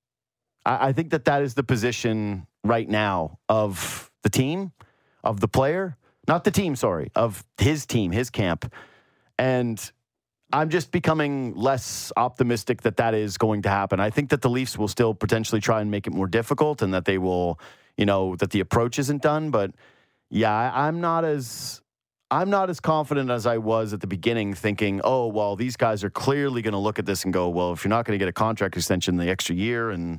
I think that is the position right now of the team, of the player. Not the team, sorry, of his team, his camp. And I'm just becoming less optimistic that is going to happen. I think that the Leafs will still potentially try and make it more difficult and that they will, that the approach isn't done. But yeah, I'm not as confident as I was at the beginning thinking, oh, well, these guys are clearly going to look at this and go, well, if you're not going to get a contract extension the extra year and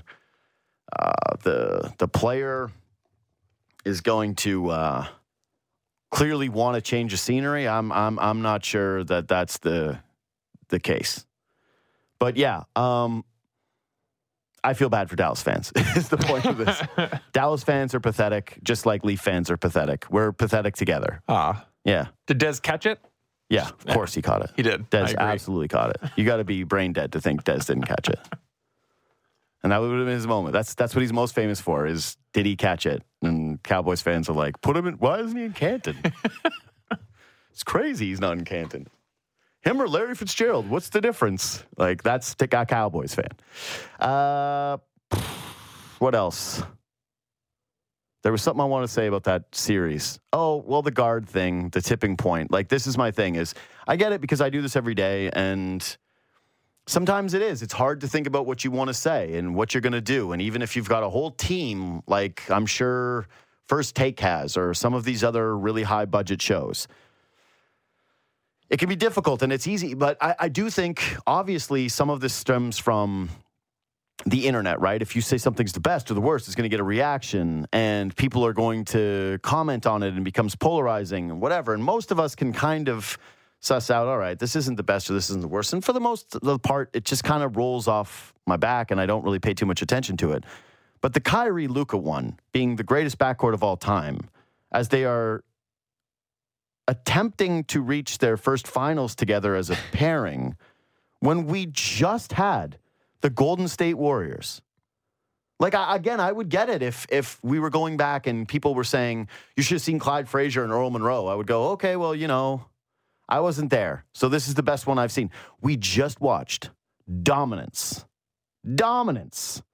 the player is going to clearly want to change the scenery, I'm not sure that that's the case. But yeah, I feel bad for Dallas fans is the point of this. Dallas fans are pathetic, just like Leaf fans are pathetic. We're pathetic together. Yeah. Did Des catch it? Yeah, of course he caught it. He did. Des absolutely caught it. You got to be brain dead to think Des didn't catch it. And that would have been his moment. That's what he's most famous for is, did he catch it? And Cowboys fans are like, put him in, why isn't he in Canton? It's crazy he's not in Canton. Him or Larry Fitzgerald, what's the difference? Like, that's a Cowboys fan. What else? There was something I want to say about that series. Oh, well, the guard thing, the tipping point. Like, this is my thing is, I get it because I do this every day, and sometimes it is. It's hard to think about what you want to say and what you're going to do. And even if you've got a whole team, like I'm sure First Take has, or some of these other really high-budget shows, it can be difficult, and it's easy. But I do think, obviously, some of this stems from the internet, right? If you say something's the best or the worst, it's going to get a reaction, and people are going to comment on it and becomes polarizing and whatever. And most of us can kind of suss out, all right, this isn't the best or this isn't the worst. And for the most of the part, it just kind of rolls off my back, and I don't really pay too much attention to it. But the Kyrie-Luka one, being the greatest backcourt of all time, as they are attempting to reach their first finals together as a pairing, when we just had the Golden State Warriors Like, I would get it if we were going back and people were saying, you should have seen Clyde Frazier and Earl Monroe. I would go, okay, well, I wasn't there. So this is the best one I've seen. We just watched dominance. Dominance.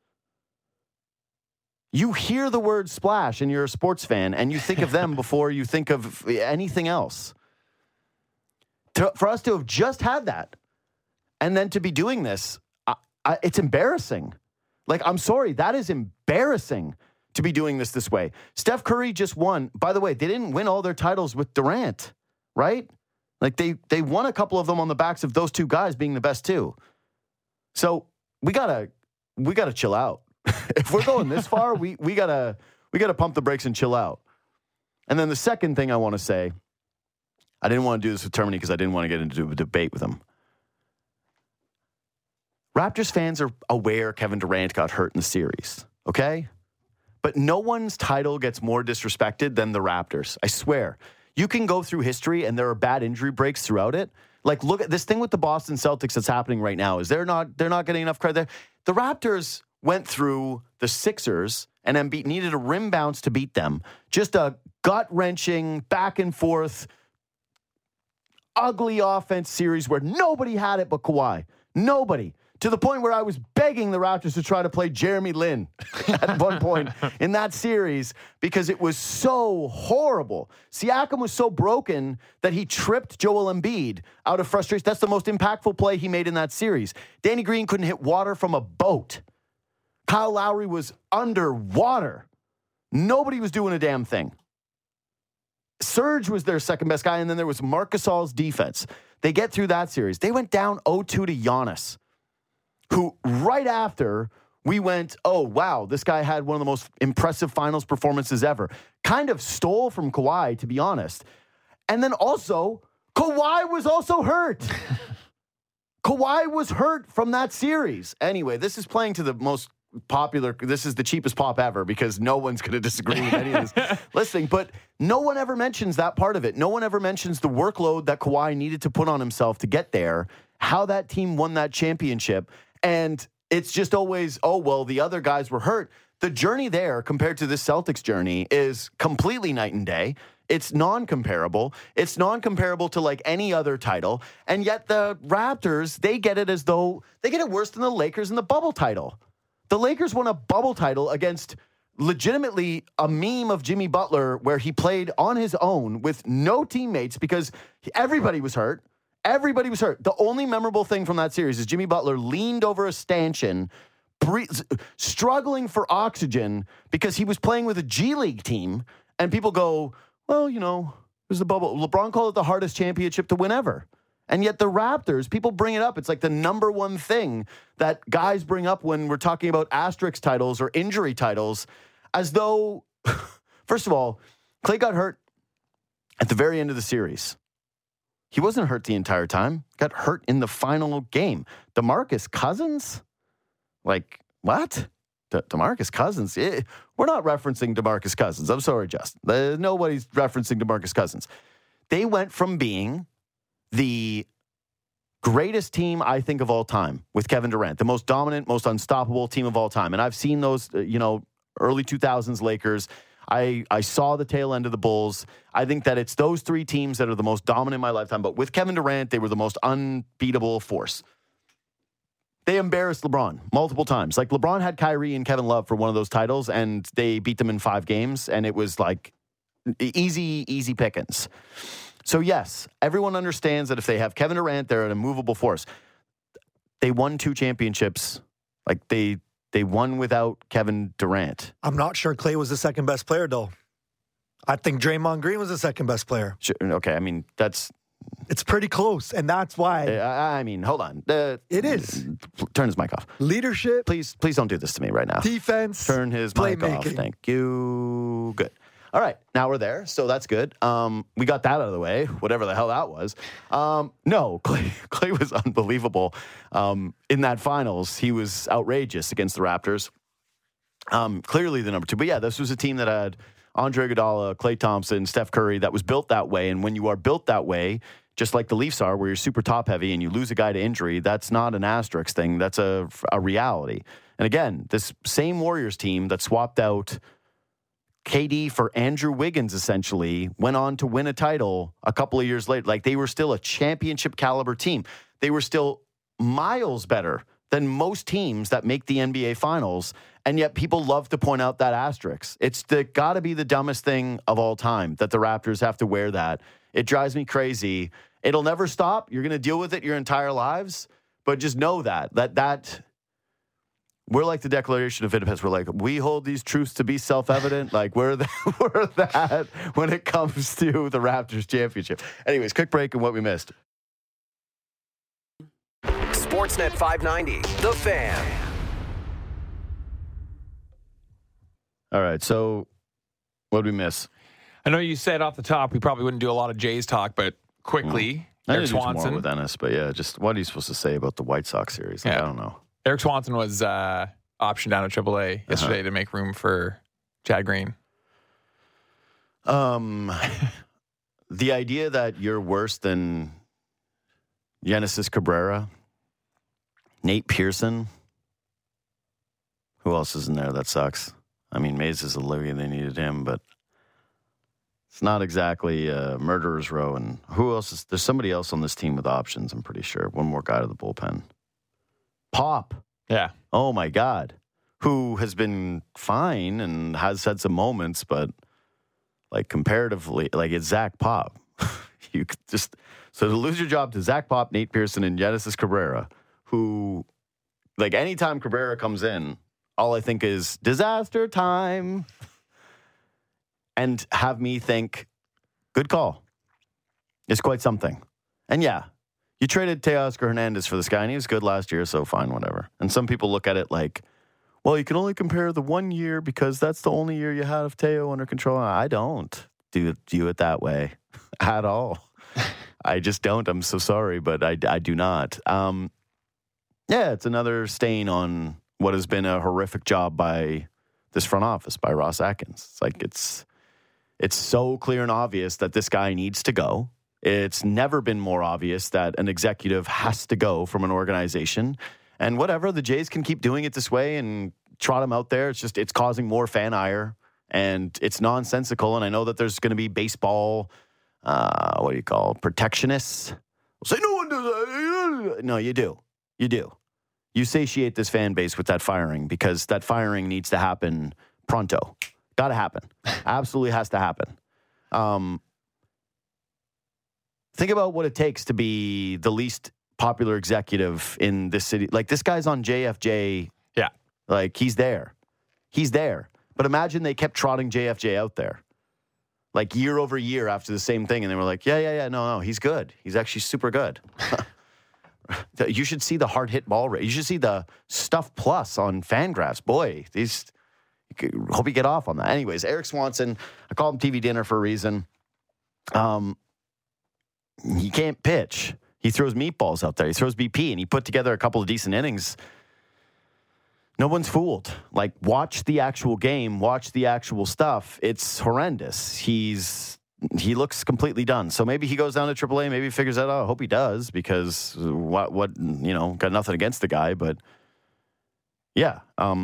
You hear the word Splash and you're a sports fan and you think of them before you think of anything else. For us to have just had that and then to be doing this, it's embarrassing. Like, I'm sorry, that is embarrassing to be doing this way. Steph Curry just won. By the way, they didn't win all their titles with Durant, right? Like, they won a couple of them on the backs of those two guys being the best too. So we gotta chill out. If we're going this far, we gotta pump the brakes and chill out. And then the second thing I want to say, I didn't want to do this with Termini because I didn't want to get into a debate with him. Raptors fans are aware Kevin Durant got hurt in the series, okay? But no one's title gets more disrespected than the Raptors. I swear. You can go through history and there are bad injury breaks throughout it. Like, look at this thing with the Boston Celtics that's happening right now. They're not getting enough credit there. The Raptors went through the Sixers and Embiid needed a rim bounce to beat them. Just a gut-wrenching, back and forth, ugly offense series where nobody had it but Kawhi. Nobody. To the point where I was begging the Raptors to try to play Jeremy Lin at one point in that series because it was so horrible. Siakam was so broken that he tripped Joel Embiid out of frustration. That's the most impactful play he made in that series. Danny Green couldn't hit water from a boat. Kyle Lowry was underwater. Nobody was doing a damn thing. Serge was their second best guy, and then there was Marc Gasol's defense. They get through that series. They went down 0-2 to Giannis, who right after we went, oh, wow, this guy had one of the most impressive finals performances ever. Kind of stole from Kawhi, to be honest. And then also, Kawhi was also hurt. Kawhi was hurt from that series. Anyway, this is playing to the most popular, this is the cheapest pop ever because no one's going to disagree with any of this listening, but no one ever mentions that part of it. No one ever mentions the workload that Kawhi needed to put on himself to get there, how that team won that championship. And it's just always, oh, well, the other guys were hurt. The journey there compared to this Celtics journey is completely night and day. It's non-comparable. It's non-comparable to like any other title. And yet the Raptors, they get it as though they get it worse than the Lakers in the bubble title. The Lakers won a bubble title against legitimately a meme of Jimmy Butler where he played on his own with no teammates because everybody was hurt. Everybody was hurt. The only memorable thing from that series is Jimmy Butler leaned over a stanchion, struggling for oxygen because he was playing with a G League team. And people go, well, it was the bubble. LeBron called it the hardest championship to win ever. And yet the Raptors, people bring it up. It's like the number one thing that guys bring up when we're talking about asterisk titles or injury titles, as though, first of all, Clay got hurt at the very end of the series. He wasn't hurt the entire time. Got hurt in the final game. DeMarcus Cousins? Like, what? DeMarcus Cousins? We're not referencing DeMarcus Cousins. I'm sorry, Justin. Nobody's referencing DeMarcus Cousins. They went from being the greatest team, I think, of all time with Kevin Durant, the most dominant, most unstoppable team of all time. And I've seen those, early 2000s Lakers. I saw the tail end of the Bulls. I think that it's those three teams that are the most dominant in my lifetime. But with Kevin Durant, they were the most unbeatable force. They embarrassed LeBron multiple times. Like, LeBron had Kyrie and Kevin Love for one of those titles, and they beat them in 5 games, and it was like easy pickings. So, yes, everyone understands that if they have Kevin Durant, they're an immovable force. They won 2 championships. Like, they won without Kevin Durant. I'm not sure Clay was the second best player, though. I think Draymond Green was the second best player. Sure, okay, I mean, it's pretty close, and that's why. I mean, hold on. It is. Turn his mic off. Leadership. Please don't do this to me right now. Defense. Turn his mic off. Thank you. Good. All right, now we're there, so that's good. We got that out of the way, whatever the hell that was. No, Clay was unbelievable. In that finals, he was outrageous against the Raptors. Clearly the number 2. But yeah, this was a team that had Andre Iguodala, Klay Thompson, Steph Curry that was built that way. And when you are built that way, just like the Leafs are, where you're super top heavy and you lose a guy to injury, that's not an asterisk thing. That's a reality. And again, this same Warriors team that swapped out KD for Andrew Wiggins essentially went on to win a title a couple of years later. Like, they were still a championship caliber team. They were still miles better than most teams that make the NBA Finals. And yet people love to point out that asterisk. It's got to be the dumbest thing of all time that the Raptors have to wear that. It drives me crazy. It'll never stop. You're going to deal with it your entire lives. But just know that we're like the Declaration of Independence. We're like, we hold these truths to be self-evident. Like, we're that when it comes to the Raptors championship. Anyways, quick break and what we missed. Sportsnet 590, The Fan. All right, so what did we miss? I know you said off the top we probably wouldn't do a lot of Jays talk, but quickly, I Eric did more Swanson. with Ennis, but yeah, just what are you supposed to say about the White Sox series? Like, Yeah. I don't know. Eric Swanson was optioned down at AAA yesterday to make room for Chad Green. The idea that you're worse than Genesis Cabrera, Nate Pearson, who else is in there that sucks? I mean, Mays is a living, they needed him, but it's not exactly murderer's row. And who else is there's somebody else on this team with options, I'm pretty sure. One more guy to the bullpen. Pop. Yeah. Oh my God. Who has been fine and has had some moments, but like comparatively, like it's Zach Pop. You could just so to lose your job to Zach Pop, Nate Pearson, and Genesis Cabrera, who like anytime Cabrera comes in, all I think is disaster time. And have me think, good call. It's quite something. And yeah, you traded Teoscar Hernandez for this guy, and he was good last year, so fine, whatever. And some people look at it like, well, you can only compare the 1 year because that's the only year you had of Teo under control. I don't do it that way at all. I just don't. I'm so sorry, but I do not. Yeah, it's another stain on what has been a horrific job by this front office, by Ross Atkins. It's like it's so clear and obvious that this guy needs to go. It's never been more obvious that an executive has to go from an organization. And whatever, the Jays can keep doing it this way and trot him out there. It's causing more fan ire, and it's nonsensical. And I know that there's going to be baseball, protectionists. Say no one does that. No, you do. You do. You satiate this fan base with that firing because that firing needs to happen pronto. Got to happen. Absolutely has to happen. Think about what it takes to be the least popular executive in this city. Like, this guy's on JFJ. Yeah. Like, he's there. He's there. But imagine they kept trotting JFJ out there. Like, year over year after the same thing. And they were like, no, he's good. He's actually super good. You should see the hard hit ball rate. You should see the stuff plus on Fangraphs. Boy, hope you get off on that. Anyways, Eric Swanson, I call him TV dinner for a reason. He can't pitch. He throws meatballs out there. He throws BP, and he put together a couple of decent innings. No one's fooled. Like, watch the actual game. Watch the actual stuff. It's horrendous. He looks completely done. So maybe he goes down to AAA. Maybe he figures that out. I hope he does because got nothing against the guy. But, yeah,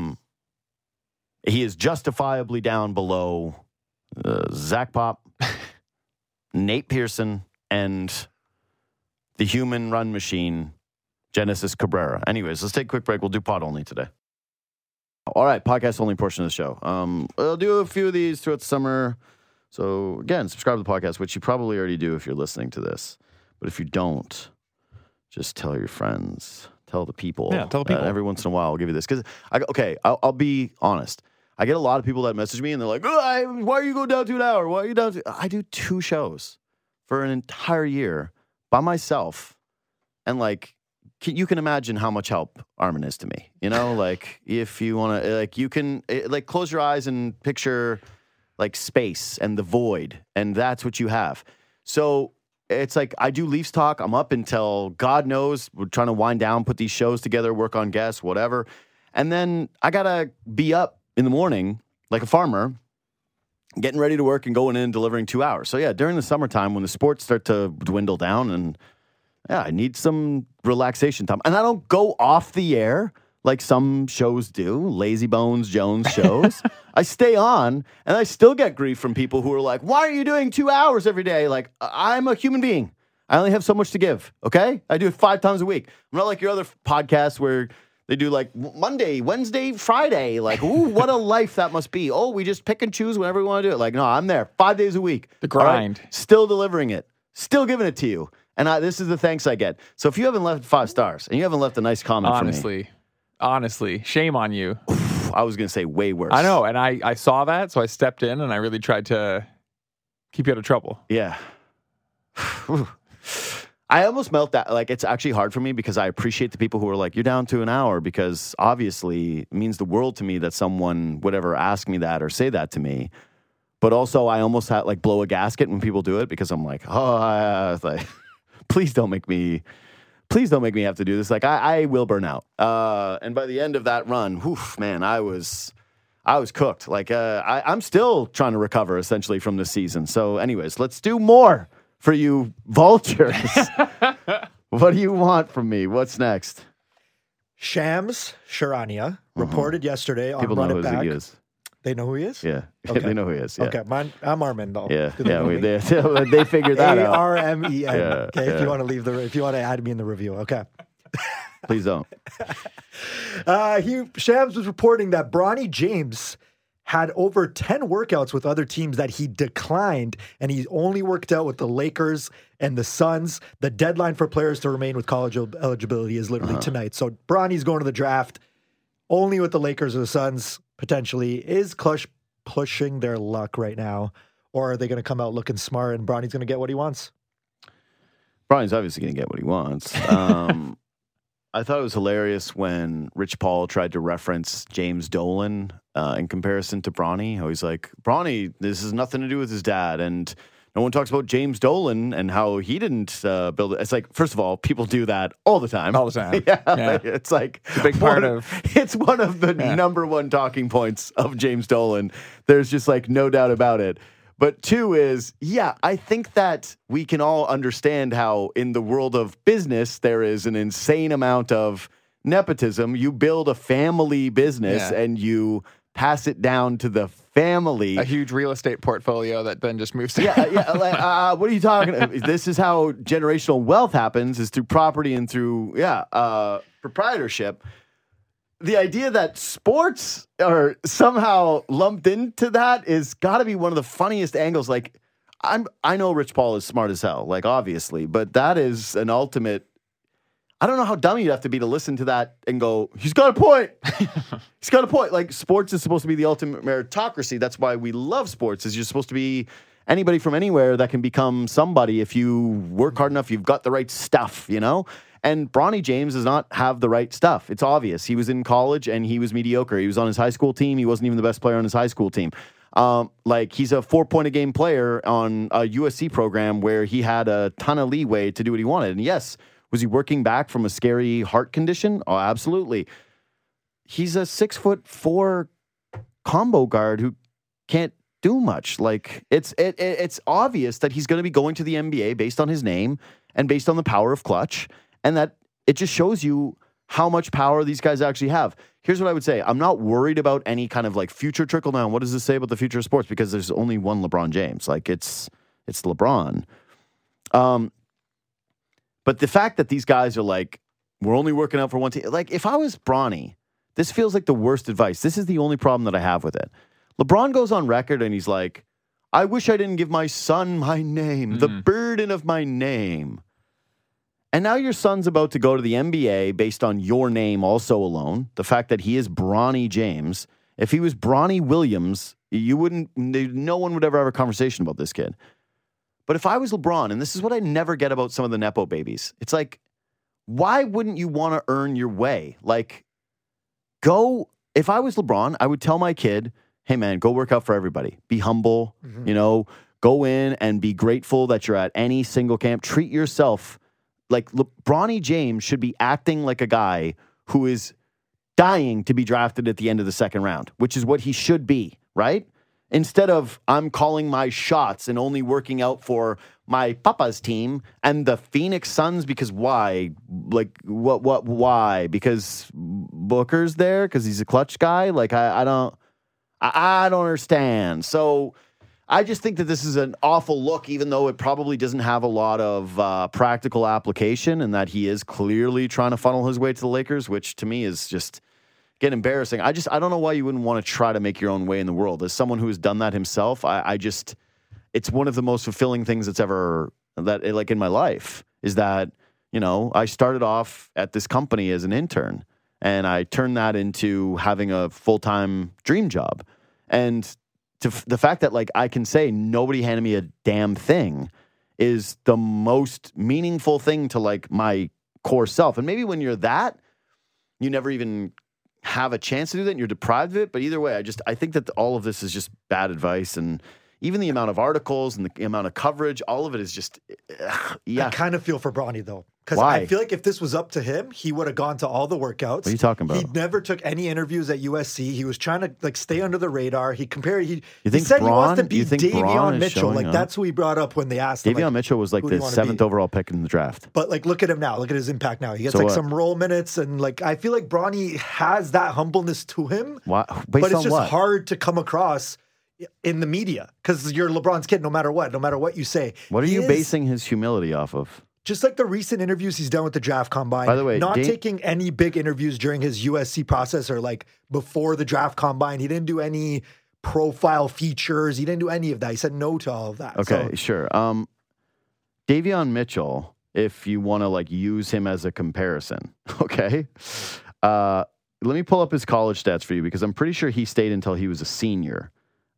he is justifiably down below Zach Pop, Nate Pearson, and the human run machine, Genesis Cabrera. Anyways, let's take a quick break. We'll do pod only today. All right, podcast only portion of the show. I'll do a few of these throughout the summer. So, again, subscribe to the podcast, which you probably already do if you're listening to this. But if you don't, just tell your friends. Tell the people. Yeah, tell the people. Every once in a while, I'll give you this. Because, I'll be honest. I get a lot of people that message me, and they're like, why are you going down to an hour? Why are you down to... I do 2 shows for an entire year by myself. And, like, you can imagine how much help Armin is to me. You know, like, if you want to... Like, you can... Like, close your eyes and picture, like, space and the void. And that's what you have. So... It's like I do Leafs talk. I'm up until God knows. We're trying to wind down, put these shows together, work on guests, whatever. And then I got to be up in the morning like a farmer, getting ready to work and going in and delivering 2 hours. So, yeah, during the summertime when the sports start to dwindle down and, yeah, I need some relaxation time. And I don't go off the air like some shows do, Lazy Bones Jones shows. I stay on, and I still get grief from people who are like, why are you doing 2 hours every day? Like, I'm a human being. I only have so much to give, okay? I do it 5 times a week. I'm not like your other podcasts where they do like Monday, Wednesday, Friday. Like, ooh, what a life that must be. Oh, we just pick and choose whenever we want to do it. Like, no, I'm there 5 days a week. The grind. Right? Still delivering it. Still giving it to you. And this is the thanks I get. So if you haven't left 5 stars and you haven't left a nice comment for me. Honestly, shame on you. I was going to say way worse. I know, and I saw that, so I stepped in, and I really tried to keep you out of trouble. Yeah. I almost melt that. Like, it's actually hard for me because I appreciate the people who are like, you're down to an hour, because obviously it means the world to me that someone would ever ask me that or say that to me. But also I almost had like blow a gasket when people do it, because I'm like, like, please don't make me have to do this. Like, I will burn out. And by the end of that run, man, I was cooked. Like, I'm still trying to recover essentially from this season. So anyways, let's do more for you vultures. What do you want from me? What's next? Shams Charania reported yesterday on People Run know It who Back. he is. They know who he is? Yeah. Okay. They know who he is. Yeah. Okay, I'm Armin though. Yeah. Do they know me? They figured that out. ARMEN. Yeah, Okay, yeah. if you want to add me in the review, okay. Please don't. Shams was reporting that Bronny James had over 10 workouts with other teams that he declined, and he only worked out with the Lakers and the Suns. The deadline for players to remain with college eligibility is literally tonight. So Bronny's going to the draft only with the Lakers or the Suns, potentially. Is Clutch pushing their luck right now, or are they going to come out looking smart and Bronny's going to get what he wants? Brian's obviously going to get what he wants. I thought it was hilarious when Rich Paul tried to reference James Dolan in comparison to Bronny. How he's like, Bronny, this has nothing to do with his dad. And no one talks about James Dolan and how he didn't build it. It's like, first of all, people do that all the time. All the time. Yeah. Yeah. It's like It's a big part of... It's one of the number one talking points of James Dolan. There's just like no doubt about it. But 2 is, I think that we can all understand how in the world of business, there is an insane amount of nepotism. You build a family business and you pass it down to the family. A huge real estate portfolio that then just moves to... Like, what are you talking about? This is how generational wealth happens, is through property and through, proprietorship. The idea that sports are somehow lumped into that is got to be one of the funniest angles. Like, I know Rich Paul is smart as hell, like, obviously, but that is an ultimate. I don't know how dumb you'd have to be to listen to that and go, he's got a point. He's got a point. Like, sports is supposed to be the ultimate meritocracy. That's why we love sports, is you're supposed to be anybody from anywhere that can become somebody if you work hard enough, you've got the right stuff, you know? And Bronny James does not have the right stuff. It's obvious. He was in college and he was mediocre. He was on his high school team. He wasn't even the best player on his high school team. He's a 4-point-a-game player on a USC program where he had a ton of leeway to do what he wanted. And yes, was he working back from a scary heart condition? Oh, absolutely. He's a 6'4" combo guard who can't do much. Like, it's obvious that he's going to be going to the NBA based on his name and based on the power of clutch. And that it just shows you how much power these guys actually have. Here's what I would say. I'm not worried about any kind of like future trickle down. What does this say about the future of sports? Because there's only one LeBron James. Like, it's LeBron. But the fact that these guys are like, we're only working out for one team. Like, if I was Bronny, this feels like the worst advice. This is the only problem that I have with it. LeBron goes on record and he's like, I wish I didn't give my son my name, the burden of my name. And now your son's about to go to the NBA based on your name also alone. The fact that he is Bronny James. If he was Bronny Williams, no one would ever have a conversation about this kid. But if I was LeBron, and this is what I never get about some of the Nepo babies, it's like, why wouldn't you want to earn your way? Like, if I was LeBron, I would tell my kid, hey man, go work out for everybody. Be humble, go in and be grateful that you're at any single camp. Treat yourself. Like, Bronny James should be acting like a guy who is dying to be drafted at the end of the second round, which is what he should be, right? instead of I'm calling my shots and only working out for my papa's team and the Phoenix Suns because why? Like why? Because Booker's there because he's a clutch guy? Like I don't understand. So I just think that this is an awful look, even though it probably doesn't have a lot of practical application, and that he is clearly trying to funnel his way to the Lakers, which to me is just getting embarrassing. I don't know why you wouldn't want to try to make your own way in the world. As someone who has done that himself, it's one of the most fulfilling things that's ever like in my life is that, you know, I started off at this company as an intern and I turned that into having a full-time dream job. And the fact that like I can say nobody handed me a damn thing is the most meaningful thing to like my core self. And maybe when you're that, you never even have a chance to do that and you're deprived of it. But either way, I think that all of this is just bad advice. And even the amount of articles and the amount of coverage, all of it is just, yeah. I kind of feel for Bronny, though. Because Why? I feel like if this was up to him, he would have gone to all the workouts. What are you talking about? He never took any interviews at USC. He was trying to like stay under the radar. He think said he wants to Braun- be you think Braun Davion is Mitchell. showing Like up? that's who he brought up when they asked him. Davion like, Mitchell was like who do you the wanna 7th be? overall pick in the draft. But like, look at him now. Look at his impact now. He gets So like what? some role minutes, and like I feel like Bronny has that humbleness to him. Why? But Based it's on just what? hard to come across in the media because you're LeBron's kid. No matter what you say. What are He you is- basing his humility off of? Just like the recent interviews he's done with the draft combine. By the way, not taking any big interviews during his USC process or like before the draft combine. He didn't do any profile features. He didn't do any of that. He said no to all of that. Okay, So, sure. Davion Mitchell, if you want to like use him as a comparison, okay? Let me pull up his college stats for you because I'm pretty sure he stayed until he was a senior.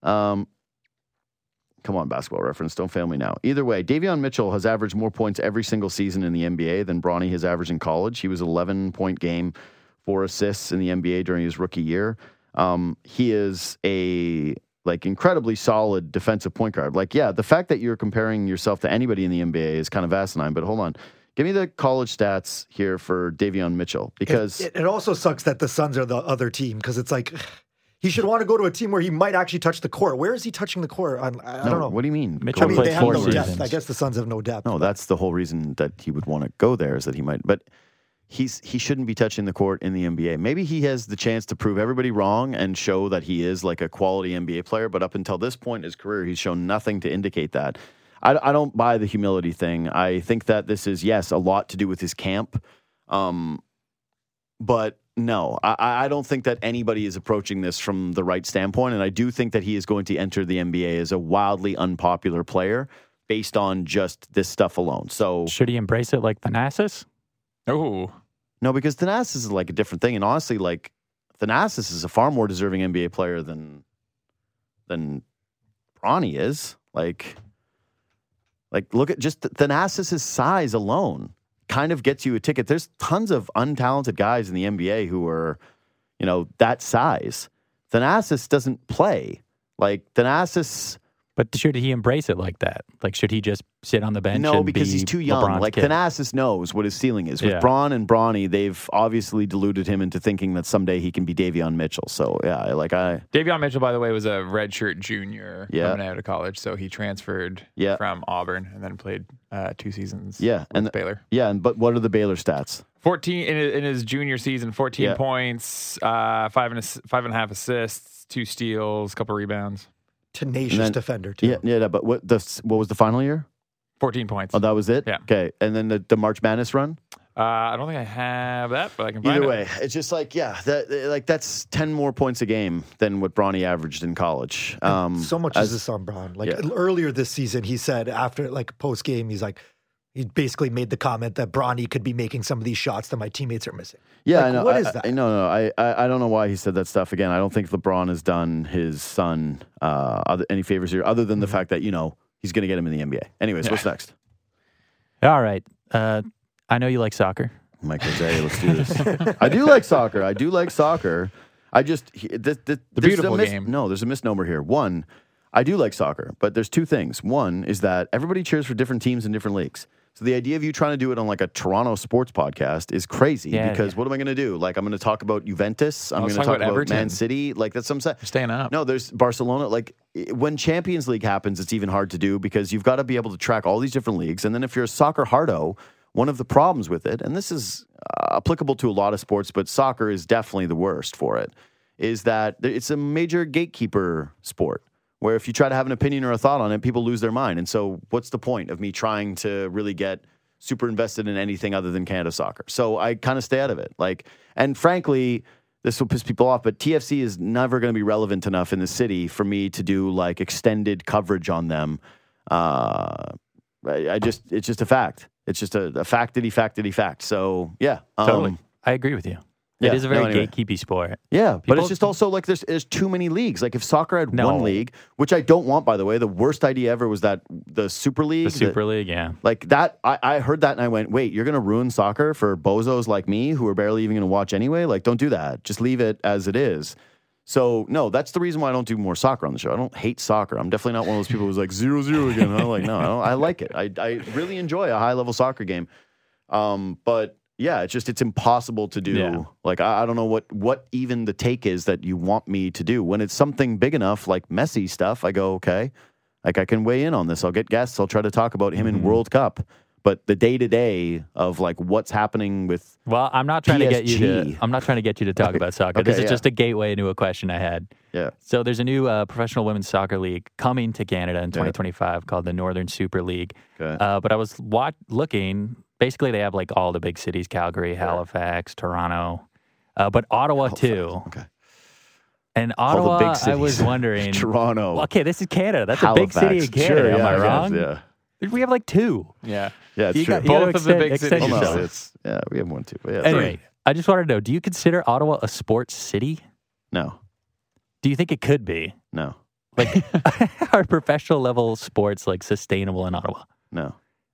Come on, Basketball Reference, don't fail me now. Either way, Davion Mitchell has averaged more points every single season in the NBA than Bronny has averaged in college. He was 11-point game, 4 assists in the NBA during his rookie year. He is a like incredibly solid defensive point guard. Like, yeah, the fact that you're comparing yourself to anybody in the NBA is kind of asinine, but hold on. Give me the college stats here for Davion Mitchell because it also sucks that the Suns are the other team because it's like he should want to go to a team where he might actually touch the court. Where is he touching the court? I don't know. What do you mean? Mitchell I mean, played they have 4 no depth. seasons. I guess the Suns have no depth. No, that's the whole reason that he would want to go there is that he might. But he shouldn't be touching the court in the NBA. Maybe he has the chance to prove everybody wrong and show that he is like a quality NBA player. But up until this point in his career, he's shown nothing to indicate that. I don't buy the humility thing. I think that this is, yes, a lot to do with his camp. But no, I don't think that anybody is approaching this from the right standpoint. And I do think that he is going to enter the NBA as a wildly unpopular player based on just this stuff alone. So Should he embrace it like Thanasis? Oh, no, because Thanasis is like a different thing. And honestly, like Thanasis is a far more deserving NBA player than Bronny is. Like look at just Thanasis' size alone kind of gets you a ticket. There's tons of untalented guys in the NBA who are, you know, that size. Thanasis doesn't play. Like Thanasis. But should he embrace it like that? Like, should he just sit on the bench? No, and because be he's too young. LeBron's Like kid? Thanasis knows what his ceiling is. With Yeah. Braun and Bronny, they've obviously deluded him into thinking that someday he can be Davion Mitchell. So yeah, Davion Mitchell, by the way, was a redshirt junior Yeah. coming out of college. So he transferred from Auburn and then played 2 seasons with Baylor. Yeah, but what are the Baylor stats? 14 in his junior season, 14 points, 5.5 assists, 2 steals, couple rebounds. Tenacious defender too. Yeah. But what was the final year? 14 points. Oh, that was it? Yeah. Okay. And then the March Madness run? I don't think I have that, but I can find Either it. way, it's just like, that's 10 more points a game than what Bronny averaged in college. So much is this on Braun. Like earlier this season, he said after like post game, he basically made the comment that Bronny could be making some of these shots that my teammates are missing. Yeah, like, I know. What is that? I don't know why he said that stuff. Again, I don't think LeBron has done his son any favors here, other than the fact that, you know, he's going to get him in the NBA. Anyways, what's next? All right. I know you like soccer. Mike Jose, let's do this. I do like soccer. I just the beautiful game. No, there's a misnomer here. One, I do like soccer, but there's 2 things. One is that everybody cheers for different teams in different leagues. So the idea of you trying to do it on like a Toronto sports podcast is crazy Yeah, because yeah. what am I going to do? Like I'm going to talk about Juventus. I'm Let's going to talk talk about about Everton. Man City. Like that's what I'm saying. You're staying up. No, there's Barcelona. Like when Champions League happens, it's even hard to do because you've got to be able to track all these different leagues. And then if you're a soccer hardo, one of the problems with it, and this is applicable to a lot of sports, but soccer is definitely the worst for it, is that it's a major gatekeeper sport where if you try to have an opinion or a thought on it, people lose their mind. And so what's the point of me trying to really get super invested in anything other than Canada soccer? So I kind of stay out of it. Like, and frankly, this will piss people off, but TFC is never going to be relevant enough in the city for me to do like extended coverage on them. It's just a fact. It's just a factity fact. So yeah, Totally. I agree with you. Yeah, It is a very anyway. gatekeepy sport. Yeah, but People- it's just also like there's too many leagues. Like if soccer had No. one league, which I don't want, by the way, the worst idea ever was that the Super League. The Super League, yeah. Like that, I heard that and I went, wait, you're going to ruin soccer for bozos like me who are barely even going to watch anyway? Like, don't do that. Just leave it as it is. So, no, that's the reason why I don't do more soccer on the show. I don't hate soccer. I'm definitely not one of those people who's like 0-0 again. I'm like, no, I like it. I really enjoy a high-level soccer game. But, yeah, it's impossible to do. Yeah. Like, I don't know what even the take is that you want me to do. When it's something big enough, like Messi stuff, I go, okay, like I can weigh in on this. I'll get guests. I'll try to talk about him in World Cup. But the day-to-day of like what's happening with Well, I'm not trying to get you to. PSG. I'm not trying to get you to talk about soccer. Okay, This is yeah. just a gateway into a question I had. Yeah. So there's a new professional women's soccer league coming to Canada in 2025 called the Northern Super League. Okay. But I was looking. Basically, they have like all the big cities: Calgary, Halifax, Toronto, but Ottawa too. Okay. And All the Ottawa, big I was cities. wondering. Toronto. Well, okay, this is Canada. That's a big city in Halifax. Canada. Sure, Am yeah, I it is, wrong? Yeah. We have like two. Yeah. Yeah, it's You true. got- you gotta Both of the big extend cities. Oh, yourself. no, it's we have one too. But yeah, Anyway, I just wanted to know: do you consider Ottawa a sports city? no, Do you think it could be? no, Like, are professional level sports like sustainable in Ottawa? no.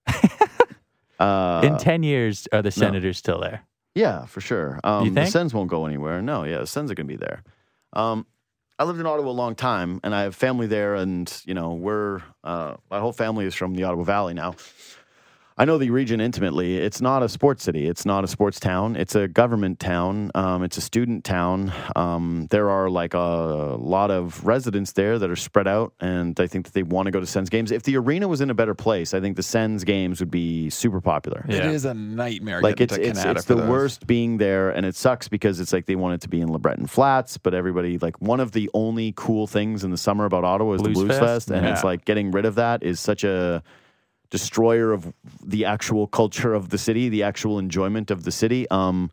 In 10 years, are the Senators still there? Yeah, for sure. You The think? Sens won't go anywhere. No, yeah, the Sens are going to be there. I lived in Ottawa a long time, and I have family there, and we're my whole family is from the Ottawa Valley now. I know the region intimately. It's not a sports city. It's not a sports town. It's a government town. It's a student town. There are like a lot of residents there that are spread out, and I think that they want to go to Sens games. If the arena was in a better place, I think the Sens games would be super popular. It is a nightmare Like getting to Canada it's for the those. worst being there, and it sucks because it's like they want it to be in LeBreton Flats, but everybody like one of the only cool things in the summer about Ottawa is the Blues Blues Fest? Fest, and it's Yeah. like getting rid of that is such a destroyer of the actual culture of the city, the actual enjoyment of the city. In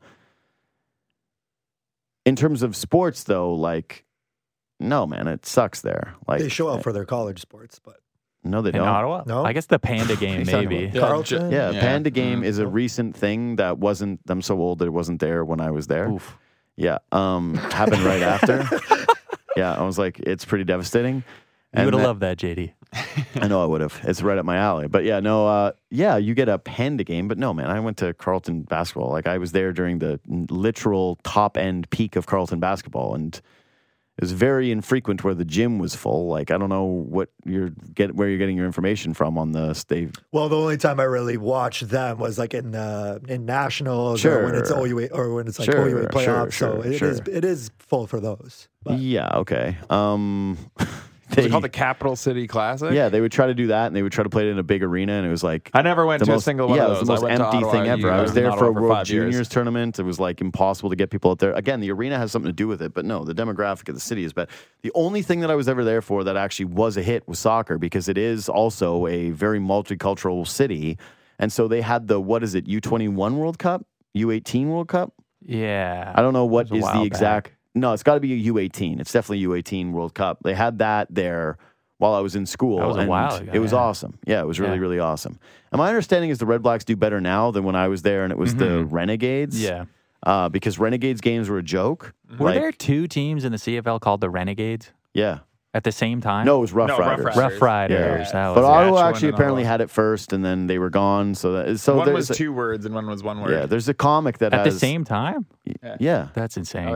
terms of sports, though, like no, man, it sucks there. Like They show out for their college sports, but no, they In don't. Ottawa? No? I guess the Panda game, He's talking maybe. about- Carlton? Yeah, Panda Game Mhm. is a recent thing that wasn't. I'm so old that it wasn't there when I was there. Oof. Yeah, happened right after. Yeah, I was like, it's pretty devastating. You And would have that- loved that, JD. I know I would have. It's right up my alley. But yeah, no, you get a Panda game, but no, man, I went to Carleton basketball. Like I was there during the literal top end peak of Carleton basketball, and it was very infrequent where the gym was full. Like I don't know where you're getting your information from on this. well, the only time I really watched them was like in nationals or when it's Sure. OUA or when it's like Sure, OUA playoffs. sure, so it is full for those. But Yeah, okay. Was it called the Capital City Classic? Yeah, they would try to do that, and they would try to play it in a big arena, and it was like I never went to a single one yeah, of it those. was the I most went to empty Ottawa. thing ever. I was in there for a Ottawa for World 5 years. Juniors tournament. It was like impossible to get people out there. Again, the arena has something to do with it, but no, the demographic of the city is bad. The only thing that I was ever there for that actually was a hit was soccer, because it is also a very multicultural city, and so they had the U21 World Cup, U18 World Cup. Yeah. I don't know what It was a is while the exact. back. No, it's got to be a U18. It's definitely U18 World Cup. They had that there while I was in school. That was a and while ago, It was yeah. awesome. Yeah, it was really, Yeah. really awesome. And my understanding is the Red Blacks do better now than when I was there, and it was the Renegades. Yeah. Because Renegades games were a joke. Were Like, there two teams in the CFL called the Renegades Yeah. at the same time? No, it was Rough No, Rough Riders. Riders. Rough Riders. Yeah. That was But it. Ottawa Saskatchewan actually and apparently Ottawa. had it first, and then they were gone. So One there's was a, 2 words and one was 1 word. yeah. There's a comic that At has the same time? yeah. That's insane. Oh yeah.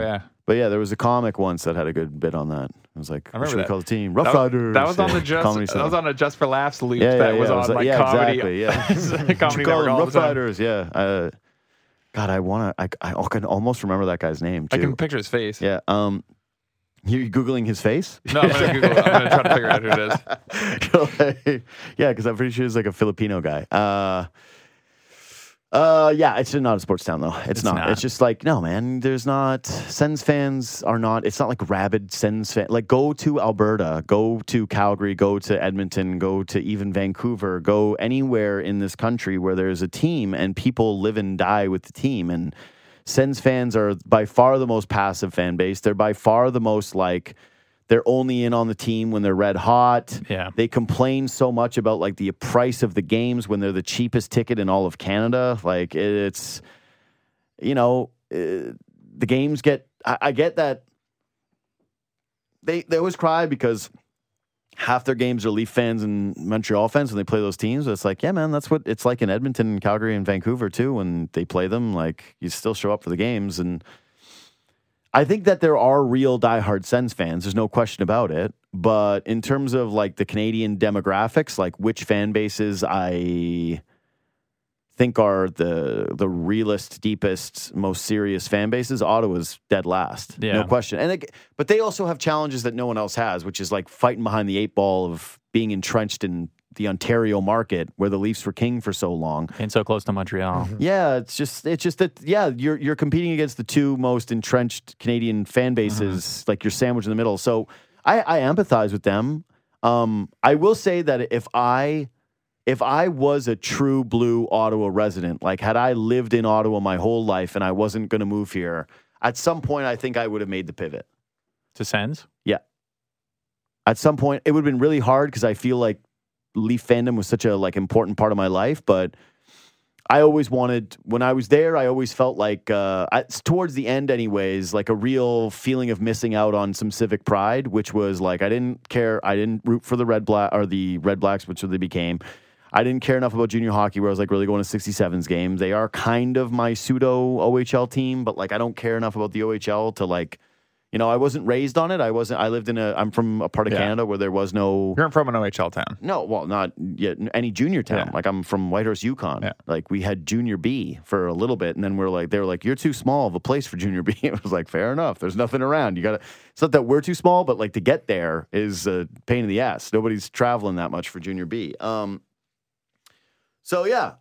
But yeah, there was a comic once that had a good bit on that. It was like, I what remember should we that. call the team? Rough Riders. That was on the Comedy that was Central. on a Just for Laughs loop Yeah, that yeah, was yeah. on like yeah, comedy. exactly. Yeah. Comedy Call Network them all the Rough time. Riders. Yeah. God, I can almost remember that guy's name too. I can picture his face. Yeah. You googling his face? No, I'm gonna Google it. I'm gonna try to figure out who it is. Yeah, because I'm pretty sure he's like a Filipino guy. Yeah, it's not a sports town though. It's not. It's just like, no, man. There's not. Sens fans are not. It's not like rabid Sens fan. Like, go to Alberta, go to Calgary, go to Edmonton, go to even Vancouver, go anywhere in this country where there's a team and people live and die with the team. And Sens fans are by far the most passive fan base. They're by far the most like. They're only in on the team when they're red hot. Yeah. They complain so much about like the price of the games when they're the cheapest ticket in all of Canada. Like it's, the games get. I get that. They always cry because half their games are Leaf fans and Montreal fans when they play those teams. But it's like, yeah, man, that's what it's like in Edmonton and Calgary and Vancouver too. When they play them, like you still show up for the games and. I think that there are real diehard Sens fans. There's no question about it. But in terms of like the Canadian demographics, like which fan bases I think are the realest, deepest, most serious fan bases, Ottawa's dead last. Yeah. No question. But they also have challenges that no one else has, which is like fighting behind the eight ball of being entrenched in the Ontario market where the Leafs were king for so long. And so close to Montreal. Yeah, it's just that you're competing against the two most entrenched Canadian fan bases, like you're sandwiched in the middle. So I empathize with them. I will say that if I was a true blue Ottawa resident, like had I lived in Ottawa my whole life and I wasn't going to move here, at some point I think I would have made the pivot. To Sens? Yeah. At some point it would have been really hard because I feel like Leaf fandom was such a like important part of my life, but I always wanted, when I was there, I always felt like towards the end anyways, like a real feeling of missing out on some civic pride, which was like I didn't care, I didn't root for the Red Blacks, which they became. I didn't care enough about junior hockey where I was like really going to 67s games. They are kind of my pseudo OHL team, but like I don't care enough about the OHL to like, I wasn't raised on it. I'm from a part of Canada where there was no. You're from an OHL town. No, well, not yet any junior town. Yeah. Like I'm from Whitehorse, Yukon. Yeah. Like we had junior B for a little bit, and then they were like, you're too small of a place for junior B. It was like, fair enough. There's nothing around. It's not that we're too small, but like to get there is a pain in the ass. Nobody's traveling that much for junior B. So yeah.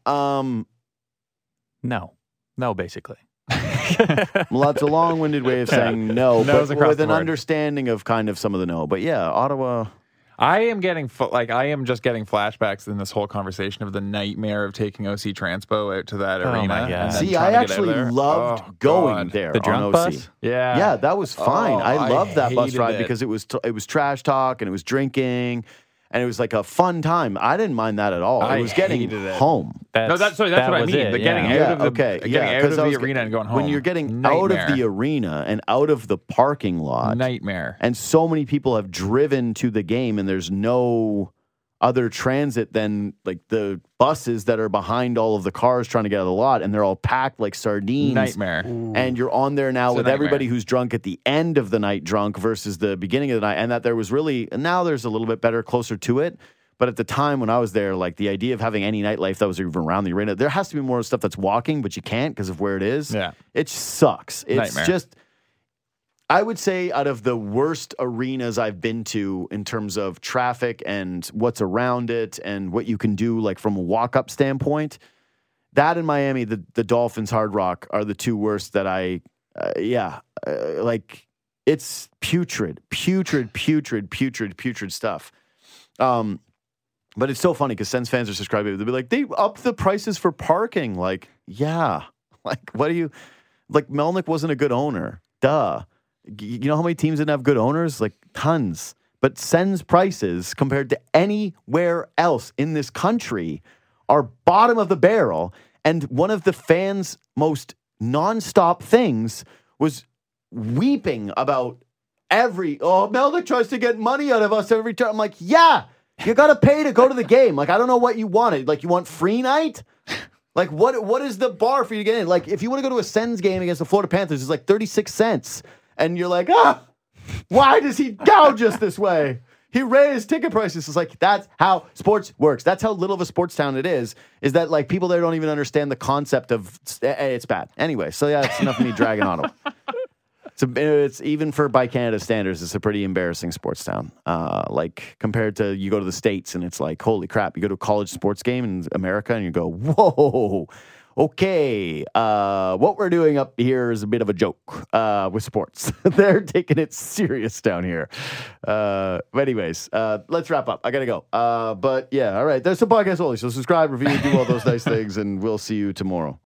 No, basically. Well, that's a long-winded way of saying no, No's but across with the an board. understanding of kind of some of the no. But yeah, Ottawa. I am just getting flashbacks in this whole conversation of the nightmare of taking OC Transpo out to that arena. my God. and then See, trying I to get out actually there. loved Oh, going God. there The on drunk OC. bus? Yeah. Yeah, that was fine. Oh, I loved that bus hated ride it. because it was trash talk and it was drinking and it was like a fun time. I didn't mind that at all. I It was getting hated it. home. No, that's what I mean. The getting Yeah, out of the okay. getting Yeah, out 'cause of I the was arena and going home. When you're getting out of the arena and out of the parking lot, nightmare. and so many people have driven to the game and there's no other transit than like the buses that are behind all of the cars trying to get out of the lot, and they're all packed like sardines. Nightmare. And you're on there now It's a with nightmare. everybody who's drunk at the end of the night drunk versus the beginning of the night. And that there was really, and now there's a little bit better, closer to it. But at the time when I was there, like the idea of having any nightlife that was even around the arena, there has to be more stuff that's walking, but you can't because of where it is. Yeah. It sucks. It's Nightmare. just, I would say out of the worst arenas I've been to in terms of traffic and what's around it and what you can do like from a walk-up standpoint, that in Miami, the Dolphins Hard Rock are the two worst that like it's putrid stuff. But it's so funny because Sens fans are subscribing. They'll be like, they upped the prices for parking. Like, yeah. Like, what do you, like Melnick wasn't a good owner. Duh. You know how many teams didn't have good owners? Like tons. But Sens prices compared to anywhere else in this country are bottom of the barrel. And one of the fans' most nonstop things was weeping about Melnick tries to get money out of us every time. I'm like, yeah, you got to pay to go to the game. Like, I don't know what you wanted. Like, you want free night? Like, what is the bar for you to get in? Like, if you want to go to a Sens game against the Florida Panthers, it's like 36 cents. And you're like, why does he gouge us this way? He raised ticket prices. It's like, that's how sports works. That's how little of a sports town it is that like people there don't even understand the concept of it's bad. Anyway, so yeah, it's enough of me dragging Ottawa. It's even by Canada standards, it's a pretty embarrassing sports town. Like compared to you go to the States and it's like, holy crap, you go to a college sports game in America and you go, whoa, okay, what we're doing up here is a bit of a joke with sports. They're taking it serious down here. But anyways, let's wrap up. I got to go. But yeah, all right, there's some podcasts only. So subscribe, review, do all those nice things, and we'll see you tomorrow.